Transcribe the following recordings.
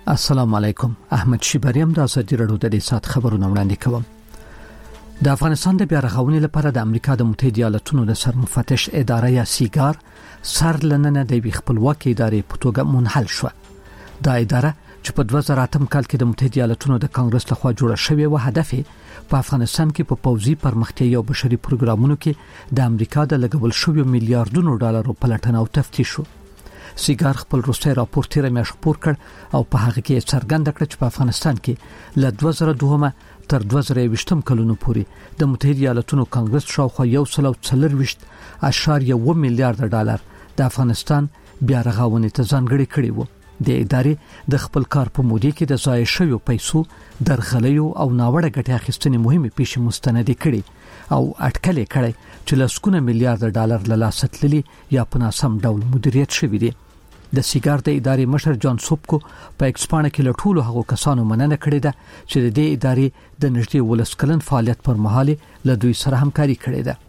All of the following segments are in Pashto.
السلام علیکم. احمد شیبریم د ازادي رادیو د سات خبرونه وړاندې کوم. د افغانستان د بیا رغونې لپاره د امریکا د متحده ایالاتونو د سرمفتش اداره یا سیګار سرلننه د خپلواکي ادارې په توګه منحل شو. دا اداره چې په 2008 کال کې د متحده ایالاتونو د کانګرس لخوا جوړه شوې و، هدف په افغانستان کې په پوځي پرمختیا او بشري پروګرامونو کې د امریکا د لګول شویو میلیارډونو ډالرو پلټنه او تفتیش شو. سیګار خپل روسي راپور تیر میاشت خپور کړ او په هغه کې څرګنده کړ چې په افغانستان کې له 2002 تر 2020 کلونو پورې د متحده ایالاتونو کانګرس شاوخوا 140.1 میلیارډ ډالر د افغانستان بیا رغونې ته ځانګړي کړي وو. د ادارې د خپل کار په موده کې د ضایع شویو پیسو درغلیو او ناوړه ګټې اخیستنې مهمه پیښې مستند کړي او اټکلې کړي چې لسکونه میلیارډ ډالر له لاسه تللي یا په ناسم ډول مدیریت شوی دي. د سیګار د ادارې مشر جان سوبکو په ایکسپانه کې له ټولو هغو کسانو مننه کړې ده چې د دې ادارې د نږدې 10 کلن فعالیت پر مهال له دوی سره همکاري کړې ده.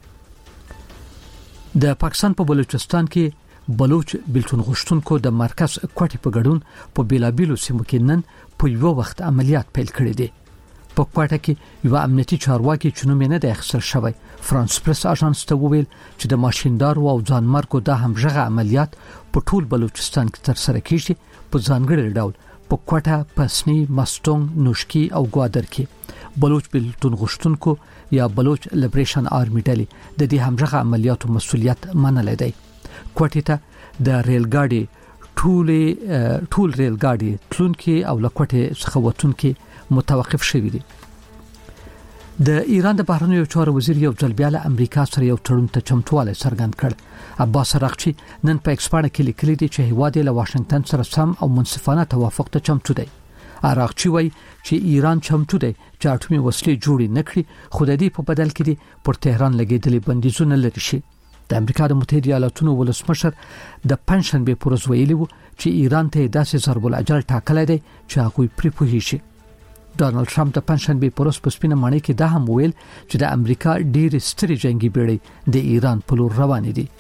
د پاکستان په بلوچستان کې بلوچ بلتون غشتونکو د مرکز کوټې په ګډون په بیلابیلو سیمو کې نن په یو وخت عملیات پیل کړي دي. په کوټه کې یو امنیتي چارواکي چې نوم یې نه دی اخیستل شوی فرانس پریس اژانس ته وویل چې د ماشیندار او ځانمرګو د همغه عملیات په ټول بلوچستان کې تر سره کیږي په ځانګړي ډول په کوټه، پسنی، مستونګ، نوشکی او ګوادر کې. بلوچ بلتون غشتونکو یا بلوچ لیبریشن آرمی ډلې د دې همغه عملیاتو مسؤلیت منلای دی. کوټه ته د ریل ګاډي ټول ریل ګاډي تلونکي او لکوټه څخه وتونکي متوقف شوی دي. د ایران د بهرنیو چارو وزیر یو ځل بیا له امریکا سره یو تړون ته چمتواله څرګند کړ. عباس راغچی نن په ایکسپانه کې لیکلي دي چې هیواد له واشنگټن سره سم او منصفانه توافق ته چمتو دی. راغچی وایي چې ایران چمتو دی چې اټومي وسلې جوړې نکړي، خو د دې په بدل کې دي پر تهران لګیدلې بندیزونه لري شي. د امریکا د متحده ایالاتونو ولسمشر د پنځشنبه پر ورځ ویلي وو چې ایران ته داسې ضرب الاجل ټاکلی دی چې هغه پرې پوهیږي. ډونالد ټرمپ د پنځشنبه پر ورځ په سپینه ماڼۍ کې دا هم ویل چې د امریکا ډېر ستري جنگي بیړۍ د ایران په لور روانې دي.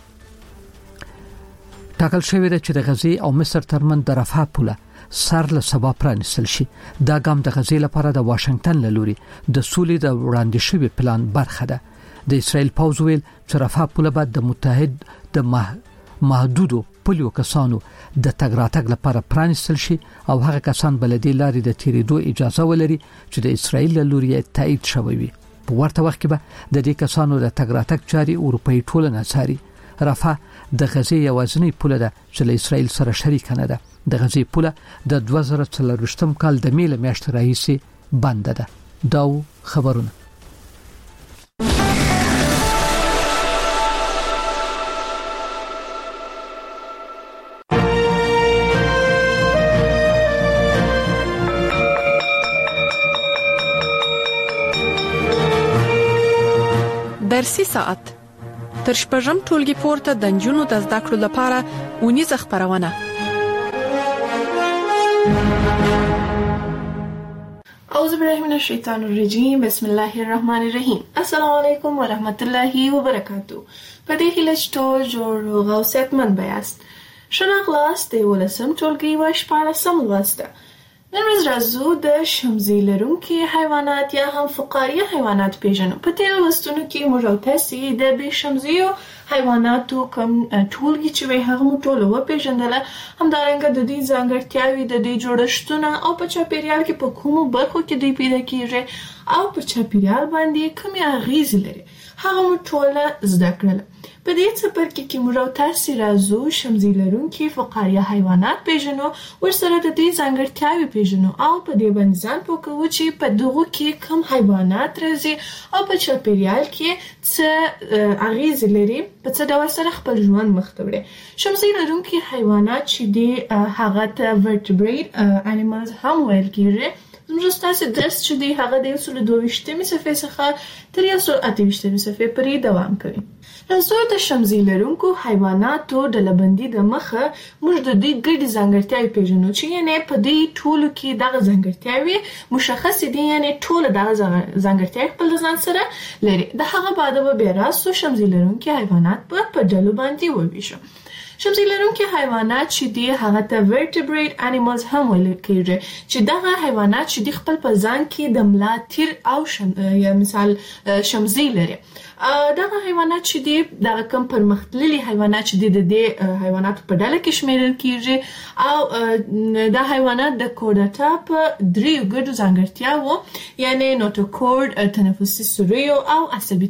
ټاکل شوی دی چې د غزې او مصر ترمن د رفح پوله سر له سبا پرانیستل شي. دا ګام د غزې لپاره د واشنگټن له لوري د سولې د وړاندې شوی پلان برخه ده. د اسرائیل پوځ ویل چې رفح پوله بعد د متحد د محدودو پولیو کسانو د تګ راتګ لپاره پرانیستل شي او هغه کسان بلدي لارې د تیریدو اجازه ولري چې د اسرائیل له لوري تایید شوی وي. په ورته وخت کې به د دې کسانو د تګ راتګ چاري اروپאי ټولنه څاري. رفح د غزې یوازینی پوله ده چې له اسرائیل سره شریک نه ده. د غزې پوله د 2023 کال د میله میاشتې راهیسې بند ده. دا خبرونه درسي ساعت تر شپږم ټولګي پورته د نجونو د زده کړو لپاره ونیزه خبرونه. اعوذ بالله من الشیطان الرجیم، بسم الله الرحمن الرحیم. السلام علیکم ورحمت الله وبرکاتہ. په دې هیله چې ټول جوړ او صحتمند بیاست. شناغلاست د ولسم ټولګي و شپاړسم لوست. نن ورځ راځو د شمزي لرونکي حیوانات یا هم فقاریه حیوانات پیژنو. په تیر لوستونو کې موږ او تاسو د بې شمزیو حیواناتو کوم ټولګي چې وي هغه مو ټول و پیژندل، همدارنګه د دې ځانګړتیاوې، د دې جوړښتونه او په چاپیریال کې په کومو برخو کې دوی پیدا کیږي او په چاپیریال باندې کومې اغیزې لري هغه مو ټول زده کړل. په دې څپرکي کې موږ او تاسو راځو شمزي لرونکي فقاریه حیوانات پیژنو، ورسره د دې ځانګړتیاوې پیژنو او په دې باندې ځان پوهوو چې په دغه کې کوم حیوانات راځي او په چاپیریال کې څه اغیزې لري، په څه ډول سره خپل ژوند مخ ته وړي. شمزي لرونکي حیوانات چې دي هغه ته vertebrate animals هم ویل کېږي. زموږ ستاسو درس چې دی هغه د 122 صفحې څخه تر 128 صفحې پورې دوام کوي. راځو د شمزي لرونکو حیواناتو ډلبندي د مخه موږ د دې ګډې ځانګړتیاوې پیژنو چې یعنی په دې ټولو کې دغه ځانګړتیاوې مشخص دي، یعنی ټول دغه ځانګړتیاوې خپل ځان سره لري. د هغه بعد به بیا راځو شمزي لرونکي حیوانات په ډلو باندې وویشو. شمزي لرونکي حیوانات چې دي هغه ته vertebrate animals هم ویل کېږي چې دغه حیوانات چې دي خپل په ځان کې د ملا تیر او یا مثال شمزي لري. دغه حیوانات چې دي دغه کم پرمختللي حیوانات چې دي د دې حیواناتو په ډله کې شمیرل کېږي او دا حیوانات د کورډاټا په 3 ګډو ځانګړتیاوو یعنی نوټوکورډ، تنفسي سوریو او عصبي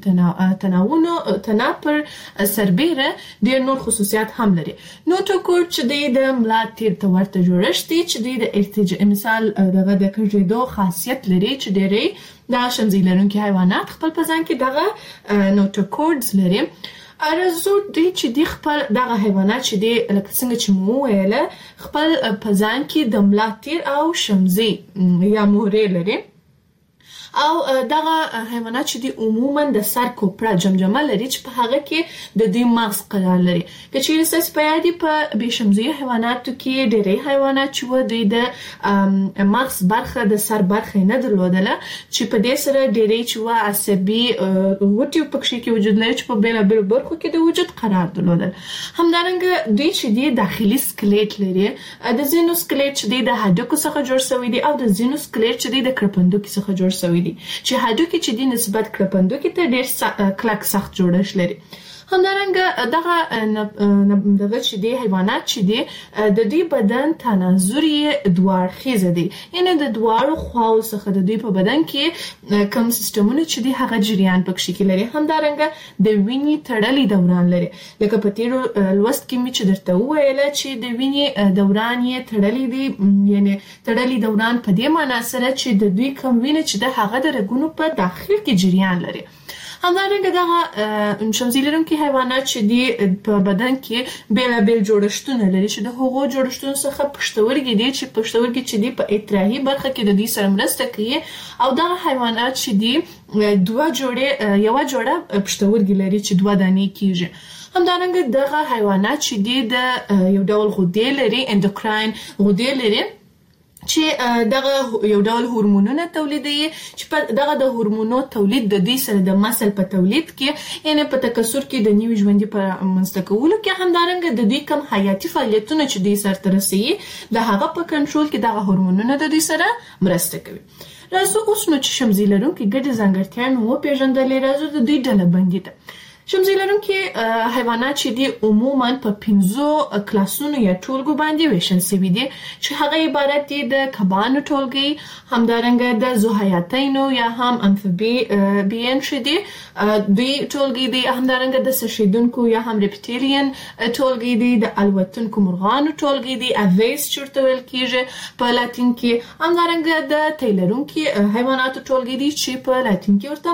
تناپر سربېره ډېر نور خصوصیات هم لري. نوټوکورډ چې دی د ملا تیر ته ورته جوړښت دی چې دی د ارتجاع مثال دغه د کږېدو خاصیت لري چې ډېری دا شمزي لرونکي حیوانات خپل په ځان کې دغه نوټوکورډز لري. ارزو دی چې دی خپل دغه حیوانات چې دی لکه څنګه چې مو ویله خپل په ځان کې د ملا تیر او شمزي یا مهرې لري او دغه حیوانات چې دی عموما د سر کوپړه جمجمه لري چې په هغه کې د دوی مغز قرار لري. که چیرې ستاسو په یاد په بېشمزي حیواناتو کې ډېری حیوانات چې و دوی د مغز برخه د سر برخه نه درلودله چې په دې سره ډېری چې و عصبي غوټې پکې کې وجود لري چې په بېلابېلو برخو کې د وجود قرار درلودل. همدارنګه دوی چې دی داخلي سکلیټ لري، د ځینو سکلیټ چې دی د هډوکو څخه جوړ شوی دی او د ځینو سکلیټ چې دی د کرپندوکي څخه جوړ شوی دی چې هډوکي چې دی نسبت کرپندوکي ته ډېر کلک سخت جوړښت لري. همدارنګه دغه چې دی حیوانات چې دی د دوی بدن تناظر یې دواړخیزه دی، یعنی د دواړو خواو څخه د دوی په بدن کې کوم سیستمونه چې دی هغه جریان پکې کې لري. همدارنګه د وینې تړلي دوران لري، لکه په تیرو لوست کې مې چې درته وویله چې د وینې دوران یې تړلي دی، یعنی تړلي دوران په دې معنی سره چې د دوی کوم وینه چې د هغه د رګونو په داخل کې جریان لري. همدارنګه دغه شمزي لرونکي حیوانات چې دی په بدن کې بیلابیل جوړښتونه لري چې د هغو جوړښتونو څخه پښتورګي دي چې پښتورګي چې دی په اطراحي برخه کې د دې سره مرسته کوي او دغه حیوانات چې دی یو جوړه پښتورګي لري چې 2 دانې کیږي. همدارنګه دغه حیوانات چې دی د یو ډول غدې لري، اندوکراین غدې لري چې دغه یو ډول هورمونونه تولیدوي چې دغه د هورمونو تولید د دې سره د مسل په تولید کې یعنی په تکثر کې د نوي ژوندۍ په منځته کولو کې همدارنګه د دې کم حیاتي فعالیتونه چې دې سره ترسي د هغه په کنټرول کې دغه هورمونونه د دې سره مرسته کوي. راځو اوس نو چې شمزي لرونکي ګډې ځانګړتیاوې وپېژندلې. راځو د دوی ډله بندي ته. شمزي لرونکي حیوانات چې دي عموما په 5 کلاسونو یا ټولګو باندې ویشل شوي دي چې هغه عبارت دي د کبانو ټولګي، همدارنګه د ذوحیاتینو یا هم امفیبین چې دي دوی ټولګي دي، همدارنګه د سرشیدونکو یا هم ریپټیلین ټولګي دي، د الوتونکو مرغانو ټولګي دي، اویس چورته ویل کیږي په لاتین کې، همدارنګه د تیلرونکي حیواناتو ټولګي دي چې په لاتین کې ورته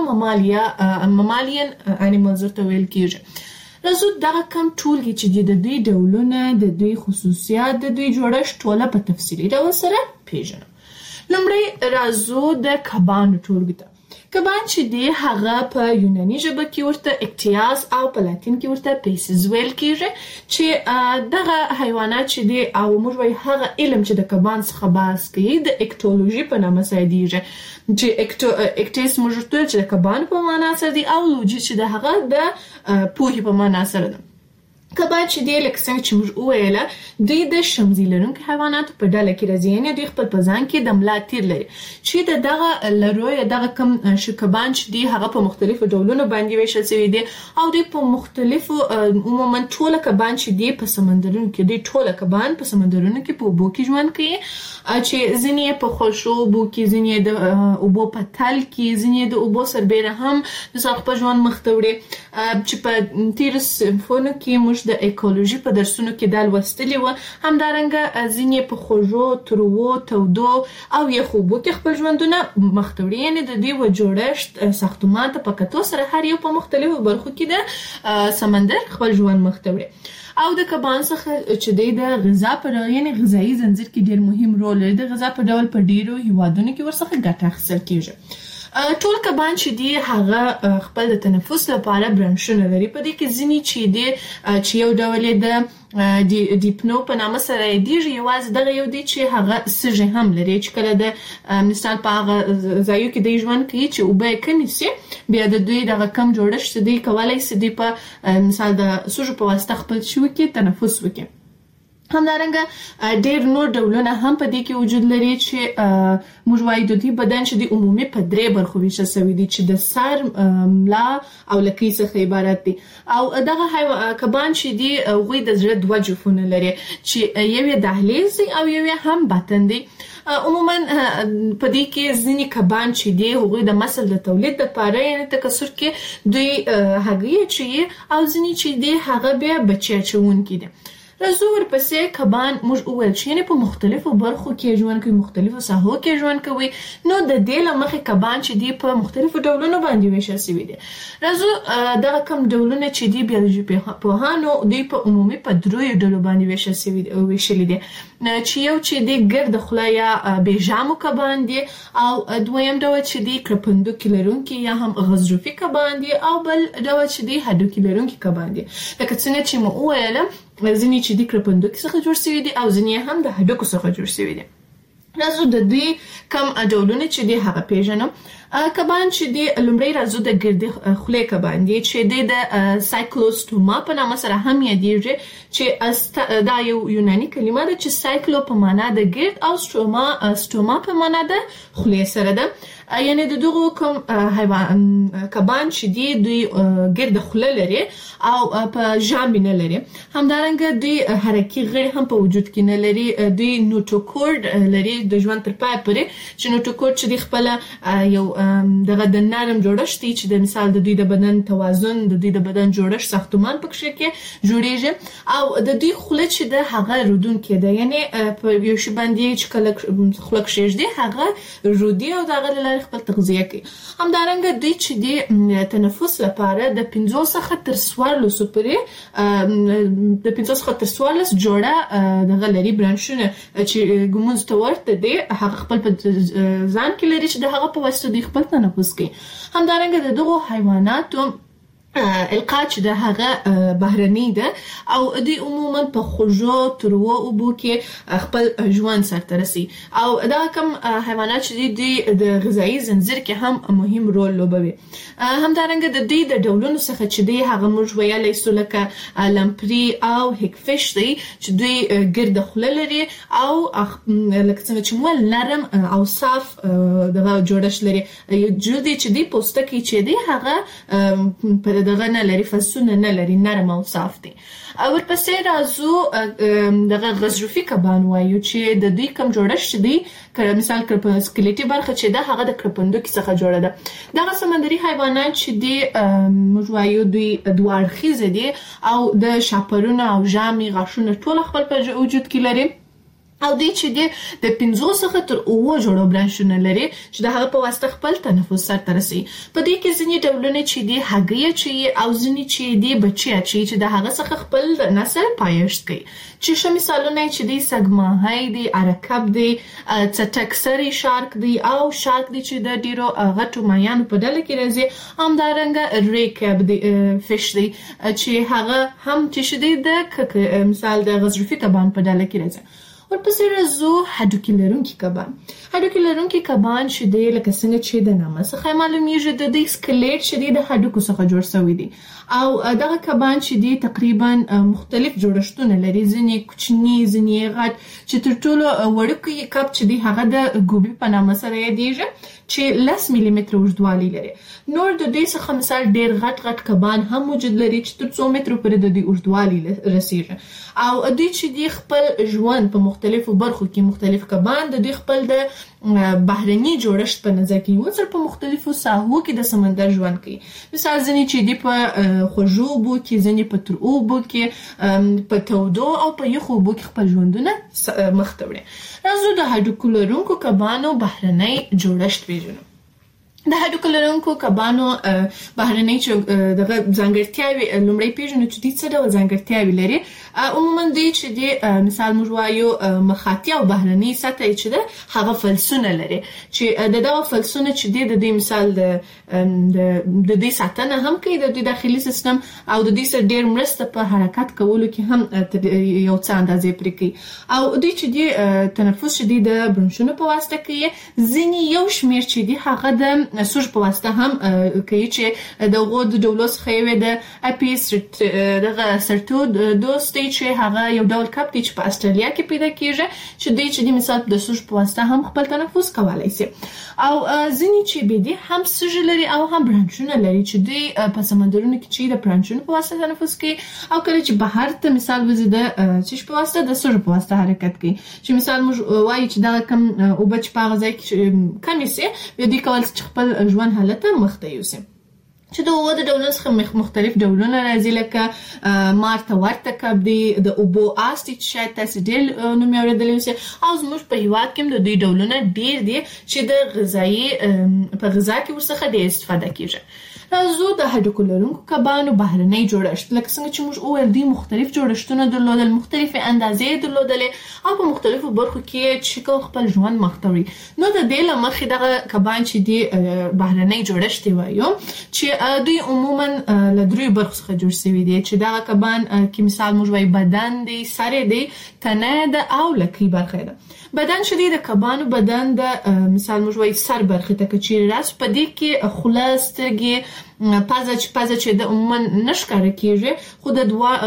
ممالین انیمالز ویل کیږي. راځو دغه کم ټولګي چې د دوی ډولونه، د دوی خصوصیات، د دوی جوړښت ټوله په تفصیلي ډول سره پیژنو. لومړی راځو د کبانو ټولګي ته. کبان چې دی هغه په یوناني ژبه کې ورته اکټیاس او په لاتین کې ورته پیسز ویل کیږي چې دغه حیوانات چې دی او موږ وایي هغه علم چې د کبان څخه بحث کوي د اکټولوژي په نامه یادیږي چې اکټیس موږ ته چې د کبان په معنا سره دی او لوجي چې د هغه د پوهې په معنا سره ده. کبان چې دی لکه څنګه چې موږ وویله دوی د شمزي لرونکو حیواناتو په ډله کې راځي، یعنې دوی خپل په ځان کې د ملا تیر لري چې دغه لرو یا دغه کم کبان چې دی هغه په مختلفو ډولونو باندې ویشل شوي دي او دوی په مختلفو عموما ټوله کبان چې دی په سمندرونو کې دوی ټوله کبان په سمندرونو کې په اوبو کې ژوند کوي چې ځینې په خوشو اوبو کې، ځینې د اوبو په تل کې، ځینې د اوبو سربېره هم د ساق په ژوند مخته وړي چې په تیرو صنفونو کې موږ د ایکولوژي په درسونو کې دا لوستلي و. همدارنګه ځینې په خوږو، تروو، تودو او یخو اوبو کې خپل ژوندونه مخته وړي، یعنې د دوی جوړښت ساختمان ته په کتو سره هر یو په مختلفو برخو کې د سمندر خپل ژوند مخته وړي. او د کبان څخه چې د غذا په ډول یعنی غذایی زنجیر کې ډیر مهم رول لري. د غذا په ډول په ډیرو هیوادونو کې ورڅخه ګټه اخیستل کیږي. ټول کبان چې دی هغه خپل د تنفس لپاره برانشونه لري. په دې کې ځینی چې دی چې یو ډول د دیپنو په نامه سره دیږي، یوازې دغه یو دی چې هغه سږي هم لري چې کله د مثال په هغه ځایو کې د ژوند کوي چې اوبه کمې سي، بیا د دوی دغه کم جوړښت دی کولای سي دی په مثال د سږو په واسطه خپل شو کې تنفس وکړي. همدارنګه ډېر نور ډولونه هم په دې کې وجود لري چې موږ وایو د دې بدن چې د عمومي په درې برخو ویشل شوی دی چې د سر، ملا او لکۍ څخه عبارت دي. او دغه کبان چې دي هغوی د زړه دوه جوفونه لري چې یو یې دهلیز دی او یو یې هم بطن دی. عموما په دې کې ځینې کبان چې دي هغوی د مسل د تولید لپاره یعنې تکثر کې دوی هګۍ اچوي او ځینې چې دي هغه بیا بچي اچوونکي دي. راځو ورپسې کبان موږ وویل چې یعنې په مختلفو برخو کې ژوند کوي، مختلفو ساحو کې ژوند کوي. نو د دې له مخې کبان چې دي په مختلفو ډولونو باندې ویشل شوي دي. راځو دغه کم ډولونه چې دي بیولوژي پوهانو دوی په عمومي په دریو ډلو باندې ویشلي دي چې یو چې دی ګرد خوله یا بیجامو کبان دي، او دویم ډول چې دی کرپندوکي لرونکي یا هم غضروفي کبان دي، او بل ډول چې دی هډوکي لرونکي کبان دي. لکه څنګه چې مو وویل ځینې چې د کرپندوکي څخه جوړ شوي دي او ځینې هم د هډوکو څخه جوړ شوي دي. راځو د دوی کم ډولونه چې دي هغه پیژنو. کبان چې دي لومړی راځو د ګردې خولې کبان دي چې د سایکلوستوما په نامه سره هم یادېږي چې دا یو یوناني کلمه ده چې سایکلو په معنا د ګرد او ستوما په معنا د خولې سره ده. یعنی د دغه کوم حیوان کبان چې دي دوی ګرد خوله لري او په ژامې نه لري. همدارنګه دوی حرکي غړي هم په وجود کې نه لري. دوی نوټوکورد لري د ژوند تر پای پورې چې نوټوکورد چې دی خپل یو دغه د نرم جوړښت دی چې د مثال د دوی د بدن توازن، د دوی د بدن جوړښت، ساختمان پکې کې جوړیږي. او د دوی خوله چې د هغه رودونکې ده، یعنی په یو شی باندې چې کله خوله کېږدي هغه رودي او دغه خپل تغذیه کوي. همدارنګه دوی چې د تنفس لپاره د 5 څخه تر 14 پورې د 5 څخه تر 14 جوړه دغه لري برانشونه چې ګمونځ ته ورته دي، هغه خپل په ځان کې لري چې د هغه په واسطه دوی خپل تنفس کوي. همدارنګه د دغو حیواناتو القا چې د هغه بهرني ده او دوی عموما په خوږو تروو اوبو کې خپل ژوند سرته رسي. او دا کوم حیوانات چې دي د غذایي زنځیر کې هم مهم رول لوبوي. همدارنګه د دوی د ډولونو څخه چې دی هغه موږ ویلی سو لکه لمپري او هیکفش دی چې دوی ګرد خوله لري او لکه څنګه چې مو نرم او صاف دغه جوړښت لري. جوړ دی چې دی پوستکی چې دی هغه دغه نه لري، فصونه نه لري، نرم او صاف دي. ورپسې راځو دغه غضروفي کبان وایو چې د دوی کم جوړښت دی مثال سکلیټي برخه چې ده هغه د کرپندوکي څخه جوړه ده. دغه سمندري حیوانات چې دي موږ وایو دوی دوه اړخیزه دي او د شاپرونه او ژامې غاښونه ټول خپل په وجود کې لري. او دوی چې دی د 5 څخه تر 9 جوړو برانشونه لري چې د هغه په واسطه خپل تنفس سرته رسي. په دې کې ځینې ډولونه چې دی هګۍ اچوي او ځینې چې دی بچي اچوي چې د هغه څخه خپل نسل پایښت کوي. چې ښه مثالونه چې دی سګماهی دی، ارکب دی، څټکسری شارک دی او شارک دی چې د ډیرو غټو ماهیانو په ډله کې راځي. همدارنګه ریکب دی فش دی چې هغه هم چې دی د مثال د غضروفي کبان په ډله کې راځي. ورپسې راځو هډوکي لرونکي کبان. هډوکي لرونکي کبان چې دی لکه څنګه چې د نامه څخه معلومیږي د دوی سکلیټ چې دی د هډوکو څخه جوړ شوی دی. او دغه کبان چې دی تقریبا مختلف جوړښتونه لري، ځینې کوچني ځینې غټ، چې تر ټولو وړوکی کب چې دی هغه د ګوبي په نامه سره یادیږي چې 10 ملي متره اوږدوالی لري. نور د دوی څخه مثال ډیر غټ کبان هم موجود لري چې تر 2 مترو پورې د دوی اوږدوالی رسیږي. او دوی چې دی خپل ژوند په مختلفو برخو کې مختلف کبان د دوی خپل د بهرني جوړښت په نظر کې نیول په مختلفو ساحو کې د سمندر ژوند کوي. مثال ځینې چې دی په خوږو اوبو کې، ځینې په تروو اوبو کې، په تودو او په یخو اوبو کې خپل ژوندونه مخ ته وړي. راځو د هډوکو لرونکو کبانو بهرنی جوړښت پیژنو. د هډوکو لرونکو کبانو بهرنۍ دغه ځانګړتیاوې لومړی پیژنو چې د څه ډول ځانګړتیاوې لري. عموما دی چې د مثال موږ وایو مخاطي او بهرنۍ سطح چې ده هغه فلسونه لري چې دغه فلسونه چې د دې مثال د دې ساتنه هم کوي د داخلي سیستم او د دې سره ډېر مرسته په حرکت کولو کې هم یو څه اندازې پرې کوي او دوی چې د تنفس چې د برونشونو په واسطه کوي. ځینې یو شمېر چې دی هغه د سوژ په واسطه هم کوي چې د غو د ډولو څخه یو د اپیسټ دغه سرتودوس چې هغه یو ډول کپ دی چې په استرالیا کې پیدا کیږي چې د مثال د سوژ په واسطه هم خپل تنفس کولای شي او ځینې چې به دي هم سوژ لري او هم برانچونه لري چې دوی په سمندرونو کې چې د برانچونو په واسطه تنفس کوي او کله چې بهر ته مثال وزي د چې په واسطه د سوژ په واسطه حرکت کوي چې مثال موږ وایي چې دا کم او بچ په غځای کې کم سي به دي کول چې خپل ژوند حالت مخته یوسي چې د اوبو د ډولونو څخه مختلف ډولونه راځي لکه مارته ورته کب دی د اوبو آسټ چې شاید تاسو ډېر نوم اورېدلی اوسئ او زموږ په هیواد کې د دوی ډولونه ډېر دي چې د غذایي په غذا کې ورڅخه ډېر استفاده کیږي. راځو د هډوکو لرونکو کبانو بهرنۍ جوړښت لکه څنګه چې موږ وویل دوی مختلف جوړښتونه درلودل مختلفې اندازې درلودلې او په مختلفو برخو کې چې خپل ژوند مخته وړي. نو د دې له مخې دغه کبان چې دی بهرنۍ جوړښت وایو چې دوی عموما له دریو برخو څخه جوړ شوي دي چې دغه کبان کې مثال موږ وایو بدن دی سر دی تنه ده او لکۍ برخه ده. بدن شدید د کبانو بدن د مثال موږ وایو سر برخه ته چې راس په دې کې خوله سترګې پزه چې د عموما نشکاره کیږي خو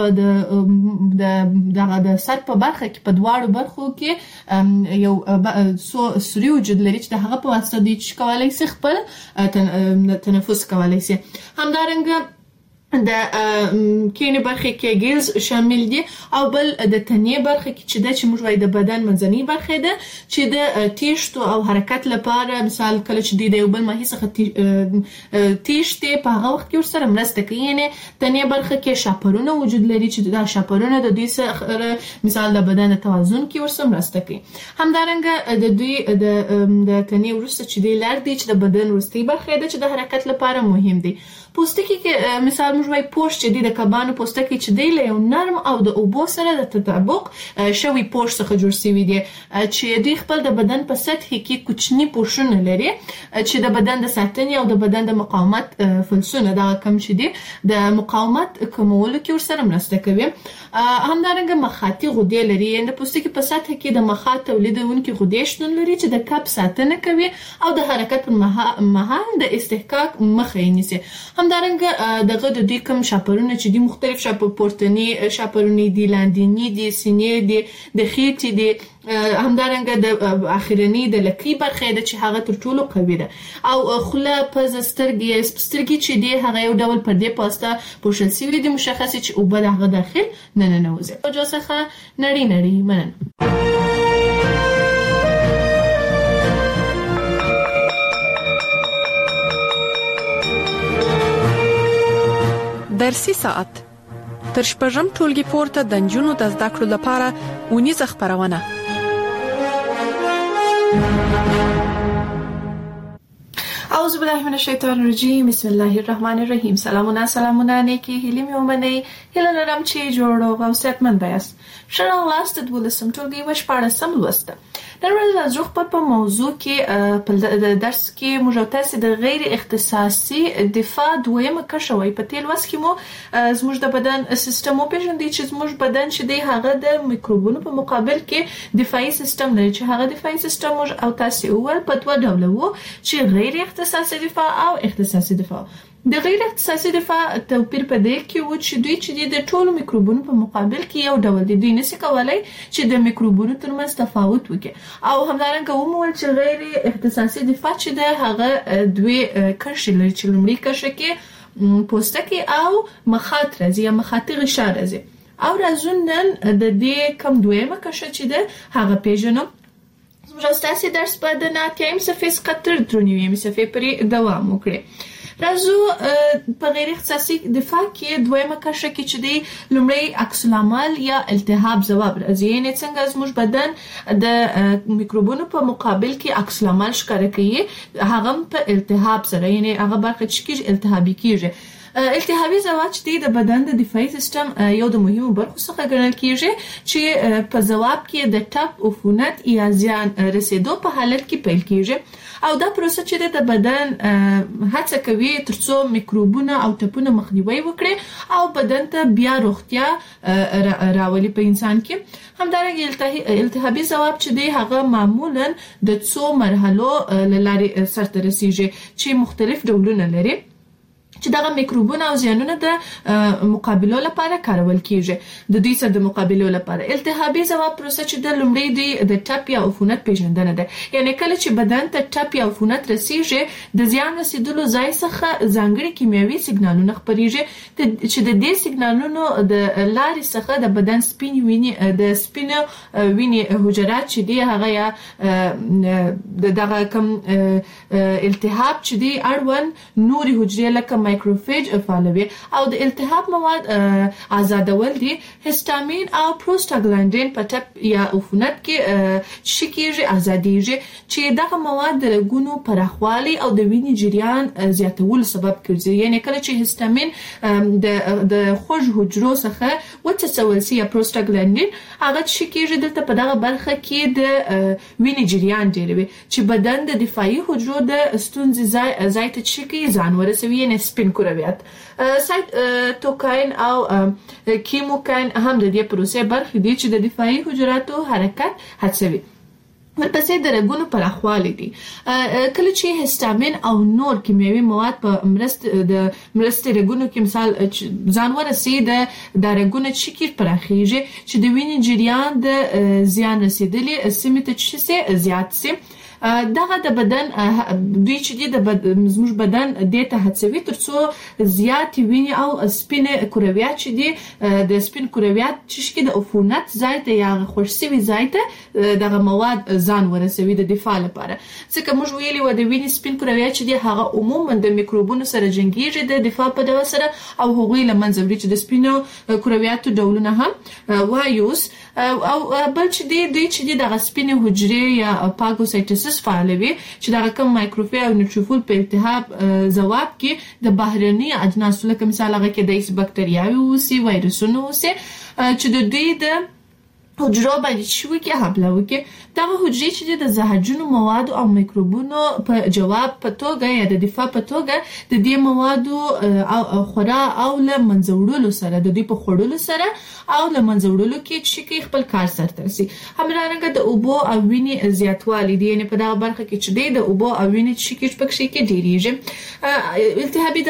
د سر په برخه کې په دواړو برخو کې یو سوري وجود لري چې د هغه په واسطه دوی چې کولای شي خپل تنفس کولای شي. همدارنګه د کینې برخه کې ګیلز شامل دي او بل د تنې برخه کې چې د چې موږ وایو د بدن منځنۍ برخه ده چې د تیشتو او حرکت لپاره مثال کله چې د یو بل ماهي څخه تیشته په هغه وخت کې ورسره مرسته کوي. یعنی تنې برخه کې شاپرونه وجود لري چې د شاپرونه د دوی سره مثال د بدن توازن کې ورسره مرسته کوي. همدارنګه د دوی د تنې ورسته چې د لار دي چې د بدن وروستۍ برخه ده چې د حرکت لپاره مهم دي. پوستکی کې مثال موږ وایو پوست چې د کبانو پوستکی چې دی له نرم او د اوبو سره د تطابق شوی پوست څخه جوړ شوی دی چې دوی خپل د بدن په سطح کې کوچني پوښونه لري چې د بدن د ساتنې او د بدن د مقاومت فلسونه دا کم چې دی د مقاومت کمولو کې ورسره مرسته کوي. همدارنګه مخاطي غدې لري د پوستکی په سطح کې د مخاط تولیدونکو غدې شتون لري چې د کب ساتنه کوي او د حرکت پر مهال د استحقاق مخه نیسي. همدارنګه دغه د دې کوم شاپرونه چې دي مختلف پورتني شاپرونه دي لاندینی دي سینې دي د خېټې دي همدارنګه د اخرنی د لکۍ برخه ده چې هغه تر ټولو قوي ده او خله پزه سترګې چې دي هغه یو ډول پردې پاسته پوښل شوی دي مشخصه چې او بل هغه داخل نه نوځي. او جوسخه نړۍ مننه. درسي ساعت تر شپږم ټولګي پورته د نجونو د زده کړو لپاره اونیزه خبرونه. اعوذ بالله من الشیطان الرجیم بسم الله الرحمن الرحیم. سلامونه نیکی هیلې مې ومنئ. هیله لرم چې جوړ او صحتمند یاست. ښه راغلاست د 12م ټولګي و 14م لوست. نن ورځ زه په موضوع کې په درس کې موږ تاسو د غیر اختصاصي دفاع دویمه کشوي په تل وس کې مو زموږ د بدن سیستم او پیژندې چې زموږ بدن چې دی هغه د میکروبونو په مقابل کې دفاعي سیستم لري چې هغه دفاعي سیستم موږ او تاسو ول په دوه ډول وو چې غیر اختصاصي دفاع او اختصاصي دفاع. د غیر اختصاصي دفاع توپیر په دې کې و چې دوی چې د ټولو میکروبونو په مقابل کې یو ډول دي. دوی نشي کولای چې د میکروبونو ترمنځ تفاوت وکړي او همدارنګه ومول چې غیر اختصاصي دفاع چې د هغه دوی کرښې لري چې لومړی کرښه کې پوستکی او مخاط راځي یا مخاطي غشا راځي او راځونن د دې کم دویمه کرښه چې د هغه پیژنو. زموږ تاسو درس په د 9 صفحې څخه تر 3 صفحې پورې دوام وکړي. راځو په غیر اختصاصي دفاع کې دویمه کرښه کې چې دی لومړی عکس العمل یا التهاب ځواب راځي، یعنی څنګه زموږ بدن د میکروبونو په مقابل کې عکس العمل ښکاره کوي، هغه په التهاب سره، یعنی هغه برخه چې کېږي التهابي کېږي. التهابي ځواب چې د بدن د دفاعي سیستم یو د مهمو برخو څخه ګڼل کېږي چې په ځواب کې د ټپ، عفونت یا زیان رسیدو په حالت کې پیل کېږي، او دا پروسه چې د بدن هڅه کوي ترڅو میکروبونه او ټپونه مخنیوي وکړي او بدن ته بیا روغتیا راولي په انسان کې. همدارنګه التهابي ځواب چې دی هغه معمولا د څو مرحلو لارې سرته رسیږي چې مختلف ډولونه لري چې دغه میکروبونه او زیانونه د مقابلو لپاره کارول کیږي. د دوی سره د مقابلو لپاره التهابي ځواب پروسه چې د لومړی د ټپ یا عفونت پیژندنه ده، یعنی کله چې بدن ته ټپ یا عفونت رسیږي د زیان رسیدلو ځای څخه ځانګړي کیمیاوي سیګنالونه خپریږي چې د دې سیګنالونو د لارې څخه د بدن سپین ویني د سپینو ویني حجرات چې دی هغه یا دغه کم التهاب چې دی اړوند نوري حجرې لکه مایکروفیج فعالوي او د التهاب مواد آزادول دي هیستامین او پروستاګلاندین په ټپ یا عفونت کې شکیږي آزادیږي چې دغه مواد د رګونو پراخوالي او د وینې جریان زیاتولو سبب ګرځي، یعنی کله چې هیستامین د خوږ حجرو څخه وڅڅول شي یا پروستاګلاندین هغه شکیږي دلته په دغه برخه کې د وینې جریان ډیروي چې بدن د دفاعي حجرو د ستونزې ځای ته شکی ځان ورسوي، یعنی سپین کرویات. سایتوکاین او کیموکاین هم د دې پروسې برخې دي چې د دفاعي حجراتو حرکت هڅوي. ورپسې د رګونو پراخوالی دي. کله چې هیستامین او نور کیمیاوي مواد په مرستې رګونو کې مثال ځان ورسي د رګونو چې پراخیږي چې د وینې جریان د زیان رسیدلې سیمې ته زیات سي. دغه د بدن دوی چې د زموږ بدن د ته هڅوي ترڅو زیات ویني او سپین کرویات چې دي د سپین کرویات چې د عفونت ځای ته یا خوشسوي ځای ته دغه مواد ځان ورسوي د دفاع لپاره. ځکه موږ ویلي و د ویني سپین کرویات چې دي هغه عموما د میکروبونو سره جنګیږي د دفاع په ډول سره او هغوی له منځه وړي چې د سپینو کرویاتو ډولونه هم وایوس او بل چې دوی چې دغه سپینې حجرې یا پاګوسایټوسس فعالوي چې دغه کوم مایکروفیج او نیوټروفیل په التهاب ځواب کې د بهرني اجناسو لکه مثال هغه کې د بکتریاوي اوسي، وایرسونه اوسي چې د دوی د حجرو باندې شوي کې حمله وکړي. دغه حجرې چې د زهرجنو موادو او میکروبونو په جواب په توګه یا د دفاع په توګه د دې موادو او خورا او له منځه وړلو سره د دوی په خوړلو سره او له منځه وړلو کې چې خپل کار سرته رسي. همدارنګه د اوبو او وینې زیاتوالی دی، یعنی په دغه برخه کې چې د اوبو او وینې چې پکې کې ډیریږي. التهابي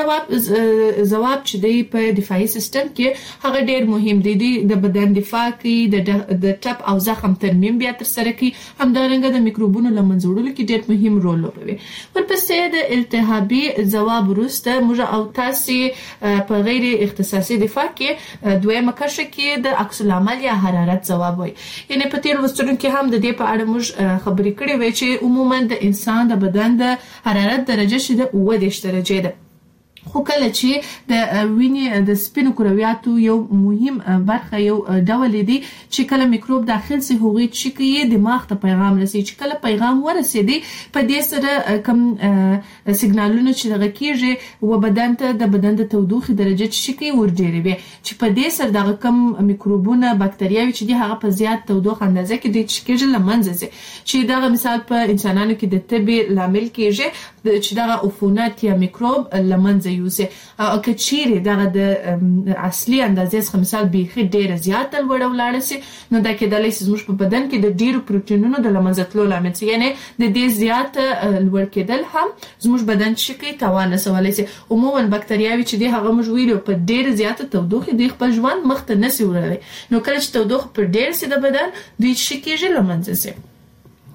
ځواب چې دی په دفاعي سیستم کې هغه ډیر مهم دی، د بدن دفاع کوي، د ټپ او زخم ترمیم بیا تر سره کوي، همدارنګه د میکروبونو له منځه وړلو کې ډېر مهم رول لوبوي. ورپسې د التهابي ځواب وروسته موږ او تاسې په غیر اختصاصي دفاع کې دویمه کرښه کې د عکس العمل یا حرارت ځواب وایي. یعنی په تیر لوستونو کې هم د دې په اړه موږ خبرې کړې وې چې عموما د انسان د بدن د حرارت درجه چې د 29 درجې ده، خو کله چې د وینې د سپینو کرویاتو یو مهم برخه یو ډول دی چې کله میکروب داخل سي هغوی چې کوي دماغ ته پیغام رسي، چې کله پیغام ورسېدي په دې سره کم سیګنالونه چې دغه کېږي و بدن ته د بدن د تودوخې درجه چې کوي ورډېروي، چې په دې سره دغه کم میکروبونه بکتریاوي چې دي هغه په زیات تودوخه اندازه کې دي چې کېږي له منځه ځي، چې دغه مثال په انسانانو کې د تبې لامل کېږي چې دغه عفونت یا میکروب له منځه یوسي. او که چیرې دغه د اصلي اندازې څخه مثال بیخي ډیره زیاته لوړه ولاړه سي، نو دا کېدلی سي زموږ په بدن کې د ډیرو پروټینونو د له منځه تلو لامل سي، یعنی د دې زیات لوړ کېدل هم زموږ بدن چې کوي تاوان رسولی سي. عموما بکتریاوي چې دي هغه موږ ویلو په ډیره زیاته تودوخې دوی خپل ژوند مخ ته نسي وړلی، نو کله چې تودوخه پر ډیره سي د بدن دوی چې کېږي له منځه سي.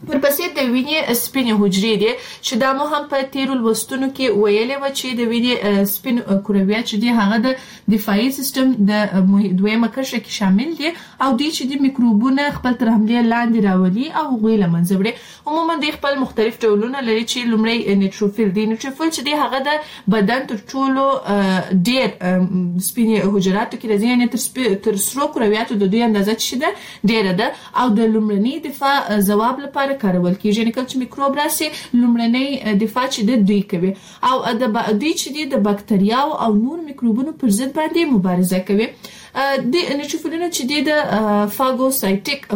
ورپسې د وینې سپینې حجرې دي چې دا مو هم په تیرو لوستونو کې ویلې و چې د وینې سپین کرویات چې دي هغه د دفاعي سیستم د دویمه کرښه کې شامل دي او دوی چې د میکروبونه خپل تر حملې لاندې راولي او هغوی له منځه وړي. عموما دوی خپل مختلف ډولونه لري چې لومړی نیوټروفیل دی. نیوټروفیل چې دی هغه د بدن تر ټولو ډېر سپینې حجراتو کې راځي، یعنې تر سرو کرویاتو د دوی اندازه چې ده ډېره ده او د لومړني دفاع ځواب لپاره کارول کیږي. یعنې کله چې میکروب راسي لومړنی دفاع چې د دوی کوي او د دوی چې دي د بکتریاو او نور میکروبونو پر ضد باندې مبارزه کوي. د نیوټروفیلونه چې دي د فاګوسایټیک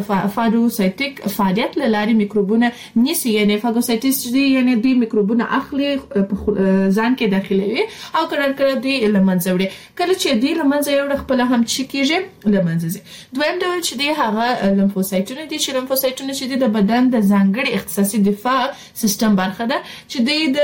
فعالیت لاري میکروبونه نیسي، یعنې فاګوسایټس چې دي یعنې دوی میکروبونه اخلي ځان کې داخلوي او کله دوی له منځه وړي. کله چې دوی له منځه وړي خپل هم چې کیږي له منځه ځي. دویم ډول چې دي هغه لمفوسایټونه دي چې لمفوسایټونه چې دي د بدن د ځانګړي اختصاصي دفاع سیستم برخه ده چې